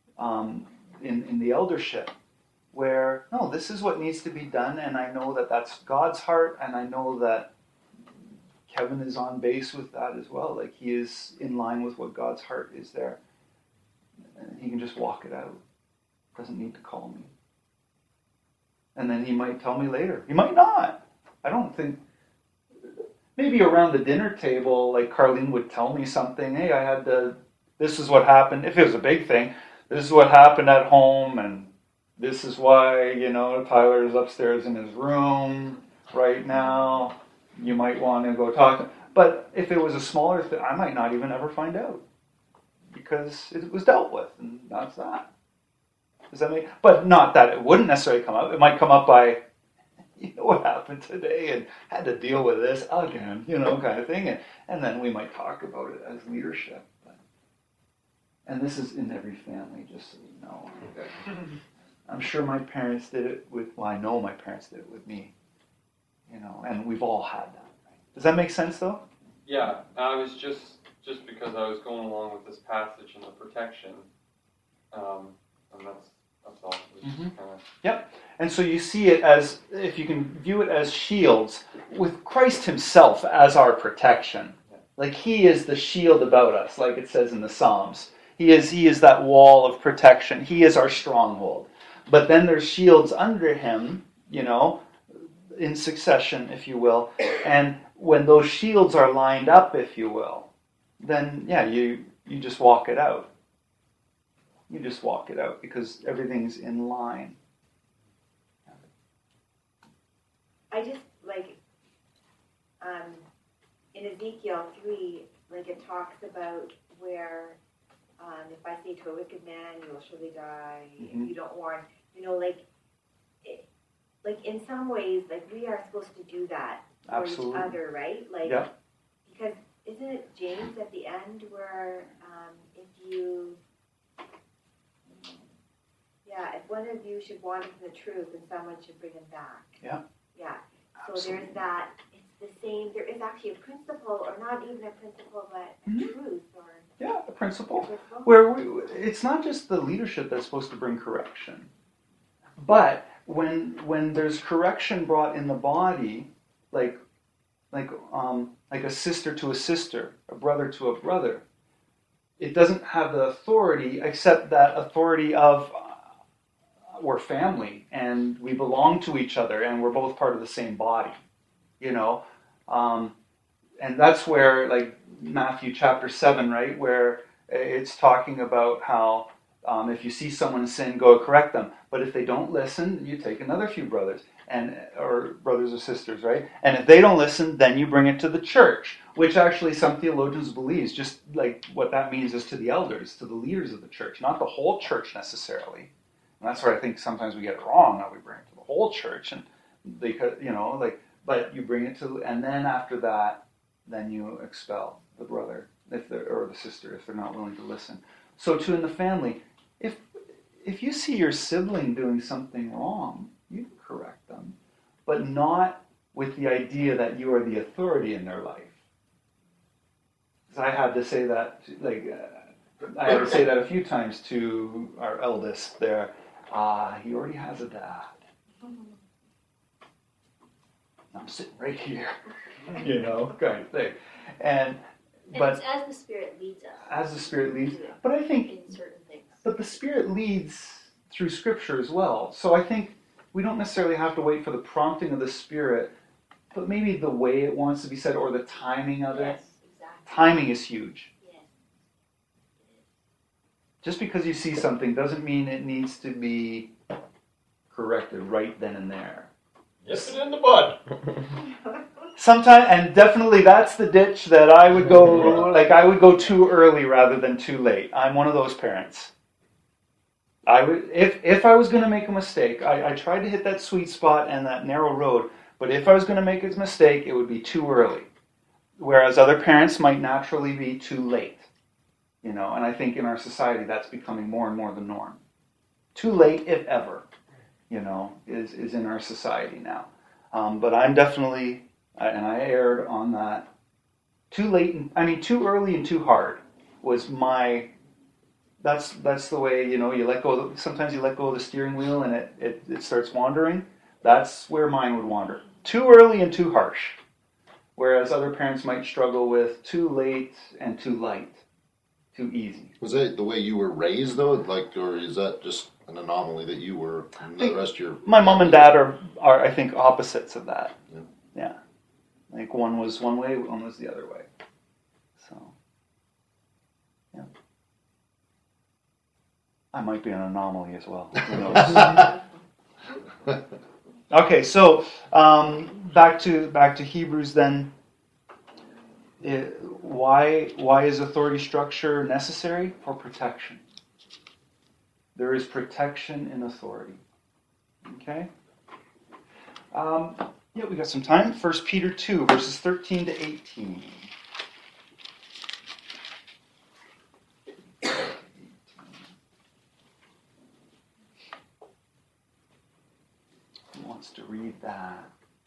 in the eldership, where, no, this is what needs to be done, and I know that that's God's heart, and I know that Kevin is on base with that as well. Like, he is in line with what God's heart is there. And he can just walk it out. Doesn't need to call me. And then he might tell me later. He might not. I don't think... Maybe around the dinner table, like Carlene would tell me something. Hey, I had to... This is what happened. If it was a big thing, this is what happened at home, and this is why, Tyler's upstairs in his room right now. You might want to go talk to him. But if it was a smaller thing, I might not even ever find out. Because it was dealt with, and that's that. Does that make... But not that it wouldn't necessarily come up. It might come up by, what happened today, and had to deal with this again, kind of thing. And then we might talk about it as leadership. And this is in every family, just so you know. I'm sure my parents did it I know my parents did it with me. And we've all had that. Right? Does that make sense, though?
Yeah, I was just because I was going along with this passage and the protection, and that's all.
Yep. And so you see it as, if you can view it as shields, with Christ himself as our protection. Like, he is the shield about us, like it says in the Psalms. He is that wall of protection. He is our stronghold. But then there's shields under him, in succession, if you will. And when those shields are lined up, if you will, then, you just walk it out. You just walk it out because everything's in line.
I just, in Ezekiel 3, it talks about where, if I say to a wicked man, you will surely die, if you don't warn, in some ways, we are supposed to do that for
Absolutely.
each other, right?
Yep.
Because isn't it James at the end where if one of you should wander from the truth, then someone should bring him back.
Yeah.
Yeah. So
Absolutely.
there's that. It's the same. There is actually a principle, or not even a principle, but a truth, or
a principle. Where it's not just the leadership that's supposed to bring correction, but when there's correction brought in the body, like a sister to a sister, a brother to a brother, it doesn't have the authority except that authority of we're family and we belong to each other and we're both part of the same body, and that's where Matthew chapter 7, right, where it's talking about how if you see someone sin, go correct them. But if they don't listen, you take another few brothers or brothers or sisters, right? And if they don't listen, then you bring it to the church, which actually some theologians believes just like what that means is to the elders, to the leaders of the church, not the whole church necessarily. And that's where I think sometimes we get it wrong, that we bring it to the whole church, and they, but you bring it to, and then after that, then you expel the brother or the sister if they're not willing to listen. So too in the family, if you see your sibling doing something wrong, you can correct them, but not with the idea that you are the authority in their life. Because I had to say that, I had to say that a few times to our eldest there. He already has a dad. I'm sitting right here, kind of thing.
And
But
it's as the Spirit leads us.
As the Spirit leads. But I think,
in certain things.
but the Spirit leads through Scripture as well. So I think we don't necessarily have to wait for the prompting of the Spirit, but maybe the way it wants to be said or the timing of it.
Yes, exactly.
Timing is huge.
Yes.
Just because you see something doesn't mean it needs to be corrected right then and there.
Nip it in the bud.
Sometimes, and definitely that's the ditch that I would go, I would go too early rather than too late. I'm one of those parents. I would, if I was going to make a mistake, I tried to hit that sweet spot and that narrow road, but if I was going to make a mistake, it would be too early. Whereas other parents might naturally be too late. And I think in our society that's becoming more and more the norm. Too late, if ever, is in our society now. But I'm definitely, and I erred on that. Too early and too hard was my. That's the way you let go. Sometimes you let go of the steering wheel and it starts wandering. That's where mine would wander. Too early and too harsh, whereas other parents might struggle with too late and too light, too easy.
Was that the way you were raised though? Or is that just an anomaly that you were and the rest of your...
My mom and dad are I think opposites of that. Yeah. Like one was one way, one was the other way. So, yeah. I might be an anomaly as well. Who knows? Okay, so back to Hebrews then. Why is authority structure necessary? For protection. There is protection in authority. Okay? Yeah, we got some time. 1 Peter 2, verses 13 to 18. Who wants to read that?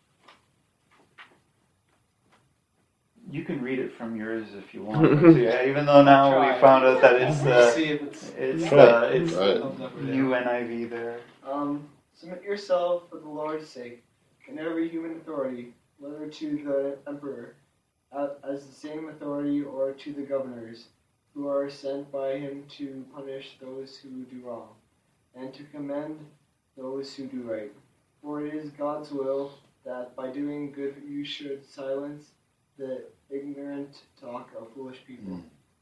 You can read it from yours if you want to. Yeah, even though now we found out that it's new NIV there.
Submit yourself for the Lord's sake, and every human authority, whether to the emperor as the same authority or to the governors, who are sent by him to punish those who do wrong, and to commend those who do right. For it is God's will that by doing good you should silence the ignorant talk of foolish people.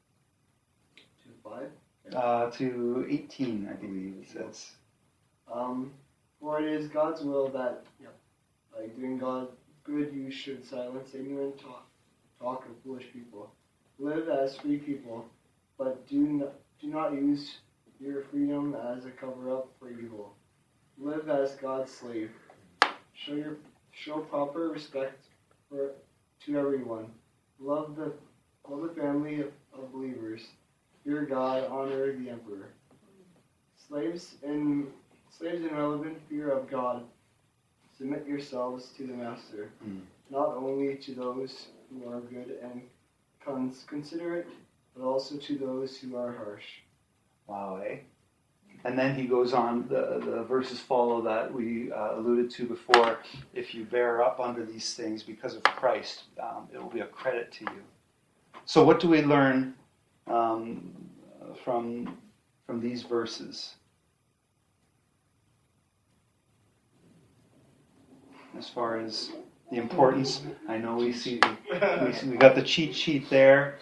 2:5?
To 18, I believe it says.
For it is God's will that by doing God good you should silence ignorant talk of foolish people. Live as free people, but do not use your freedom as a cover-up for evil. Live as God's slave. Show proper respect to everyone. Love the family of believers. Fear God. Honor the emperor. Slaves in relevant fear of God. Submit yourselves to the master, not only to those who are good and considerate, but also to those who are harsh.
Wow, eh? And then he goes on, the verses follow that we alluded to before. If you bear up under these things because of Christ, it will be a credit to you. So what do we learn from these verses? As far as the importance, I know we got the cheat sheet there.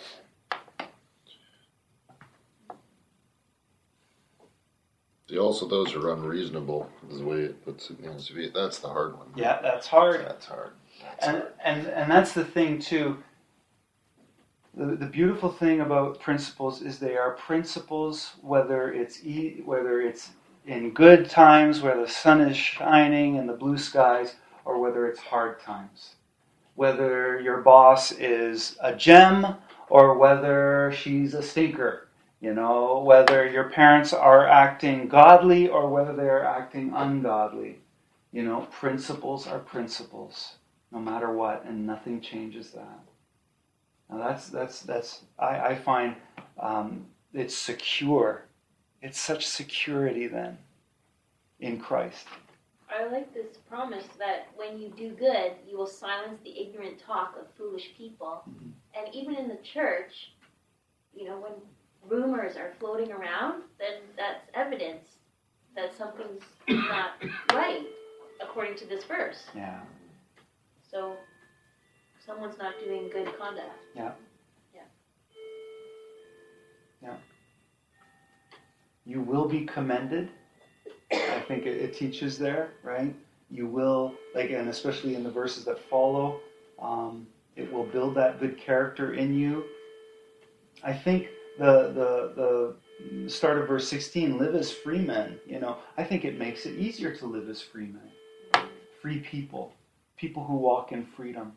Also, those are unreasonable, is the way it puts it. That's the hard one.
Yeah, that's hard.
That's hard.
And that's the thing too. The beautiful thing about principles is they are principles, whether it's in good times where the sun is shining and the blue skies, or whether it's hard times. Whether your boss is a gem or whether she's a stinker. Whether your parents are acting godly or whether they are acting ungodly. Principles are principles, no matter what, and nothing changes that. Now I find it's secure. It's such security then in Christ.
I like this promise that when you do good, you will silence the ignorant talk of foolish people.
Mm-hmm.
And even in the church, when rumors are floating around, then that's evidence that something's not right, according to this verse.
Yeah.
So, someone's not doing good conduct.
Yeah. You will be commended. I think it teaches there, right? You will, and especially in the verses that follow, it will build that good character in you. I think the start of verse 16, live as free men, I think it makes it easier to live as free men. Free people who walk in freedom.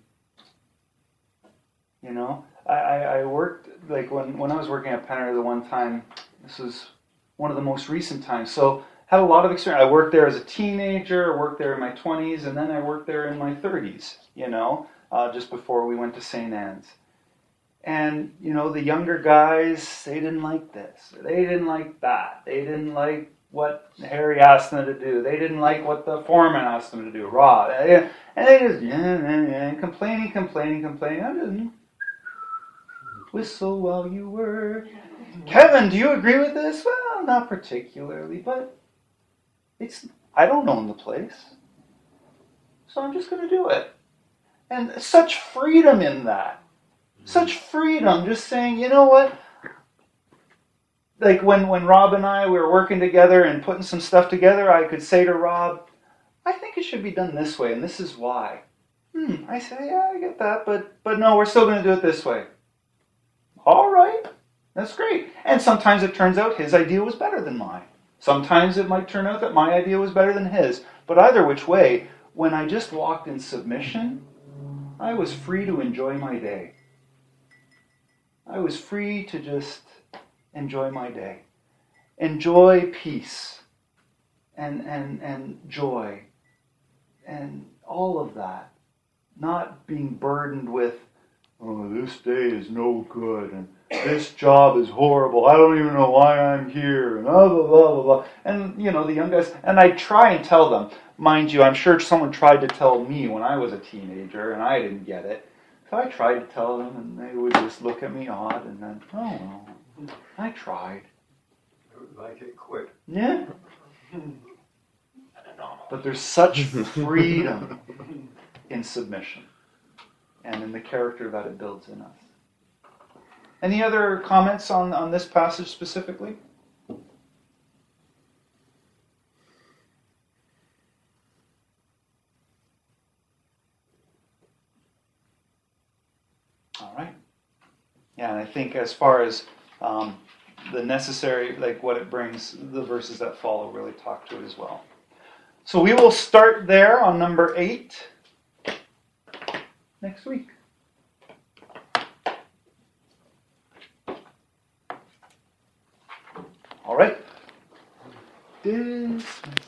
I worked, when I was working at Penner the one time, this was one of the most recent times, so had a lot of experience. I worked there as a teenager, worked there in my 20s, and then I worked there in my 30s, just before we went to St. Anne's. And, the younger guys, they didn't like this. They didn't like that. They didn't like what Harry asked them to do. They didn't like what the foreman asked them to do, Rob. And they just, complaining. I didn't whistle while you were. Kevin, do you agree with this? Well, not particularly, but I don't own the place. So I'm just going to do it. And such freedom in that. Such freedom, just saying, you know what? When Rob and I were working together and putting some stuff together, I could say to Rob, I think it should be done this way, and this is why. I say, yeah, I get that, but no, we're still going to do it this way. All right, that's great. And sometimes it turns out his idea was better than mine. Sometimes it might turn out that my idea was better than his. But either which way, when I just walked in submission, I was free to enjoy my day. I was free to just enjoy my day. Enjoy peace and joy and all of that. Not being burdened with, oh, this day is no good and this job is horrible. I don't even know why I'm here and blah, blah, blah, blah, blah. And, the young guys, and I try and tell them, mind you, I'm sure someone tried to tell me when I was a teenager and I didn't get it. So I tried to tell them, and they would just look at me odd, and then, oh, well, I tried.
I would like it quick.
Yeah. But there's such freedom in submission and in the character that it builds in us. Any other comments on this passage specifically? All right. Yeah, and I think as far as the necessary, what it brings, the verses that follow really talk to it as well. So we will start there on number 8 next week. All right. Dismiss.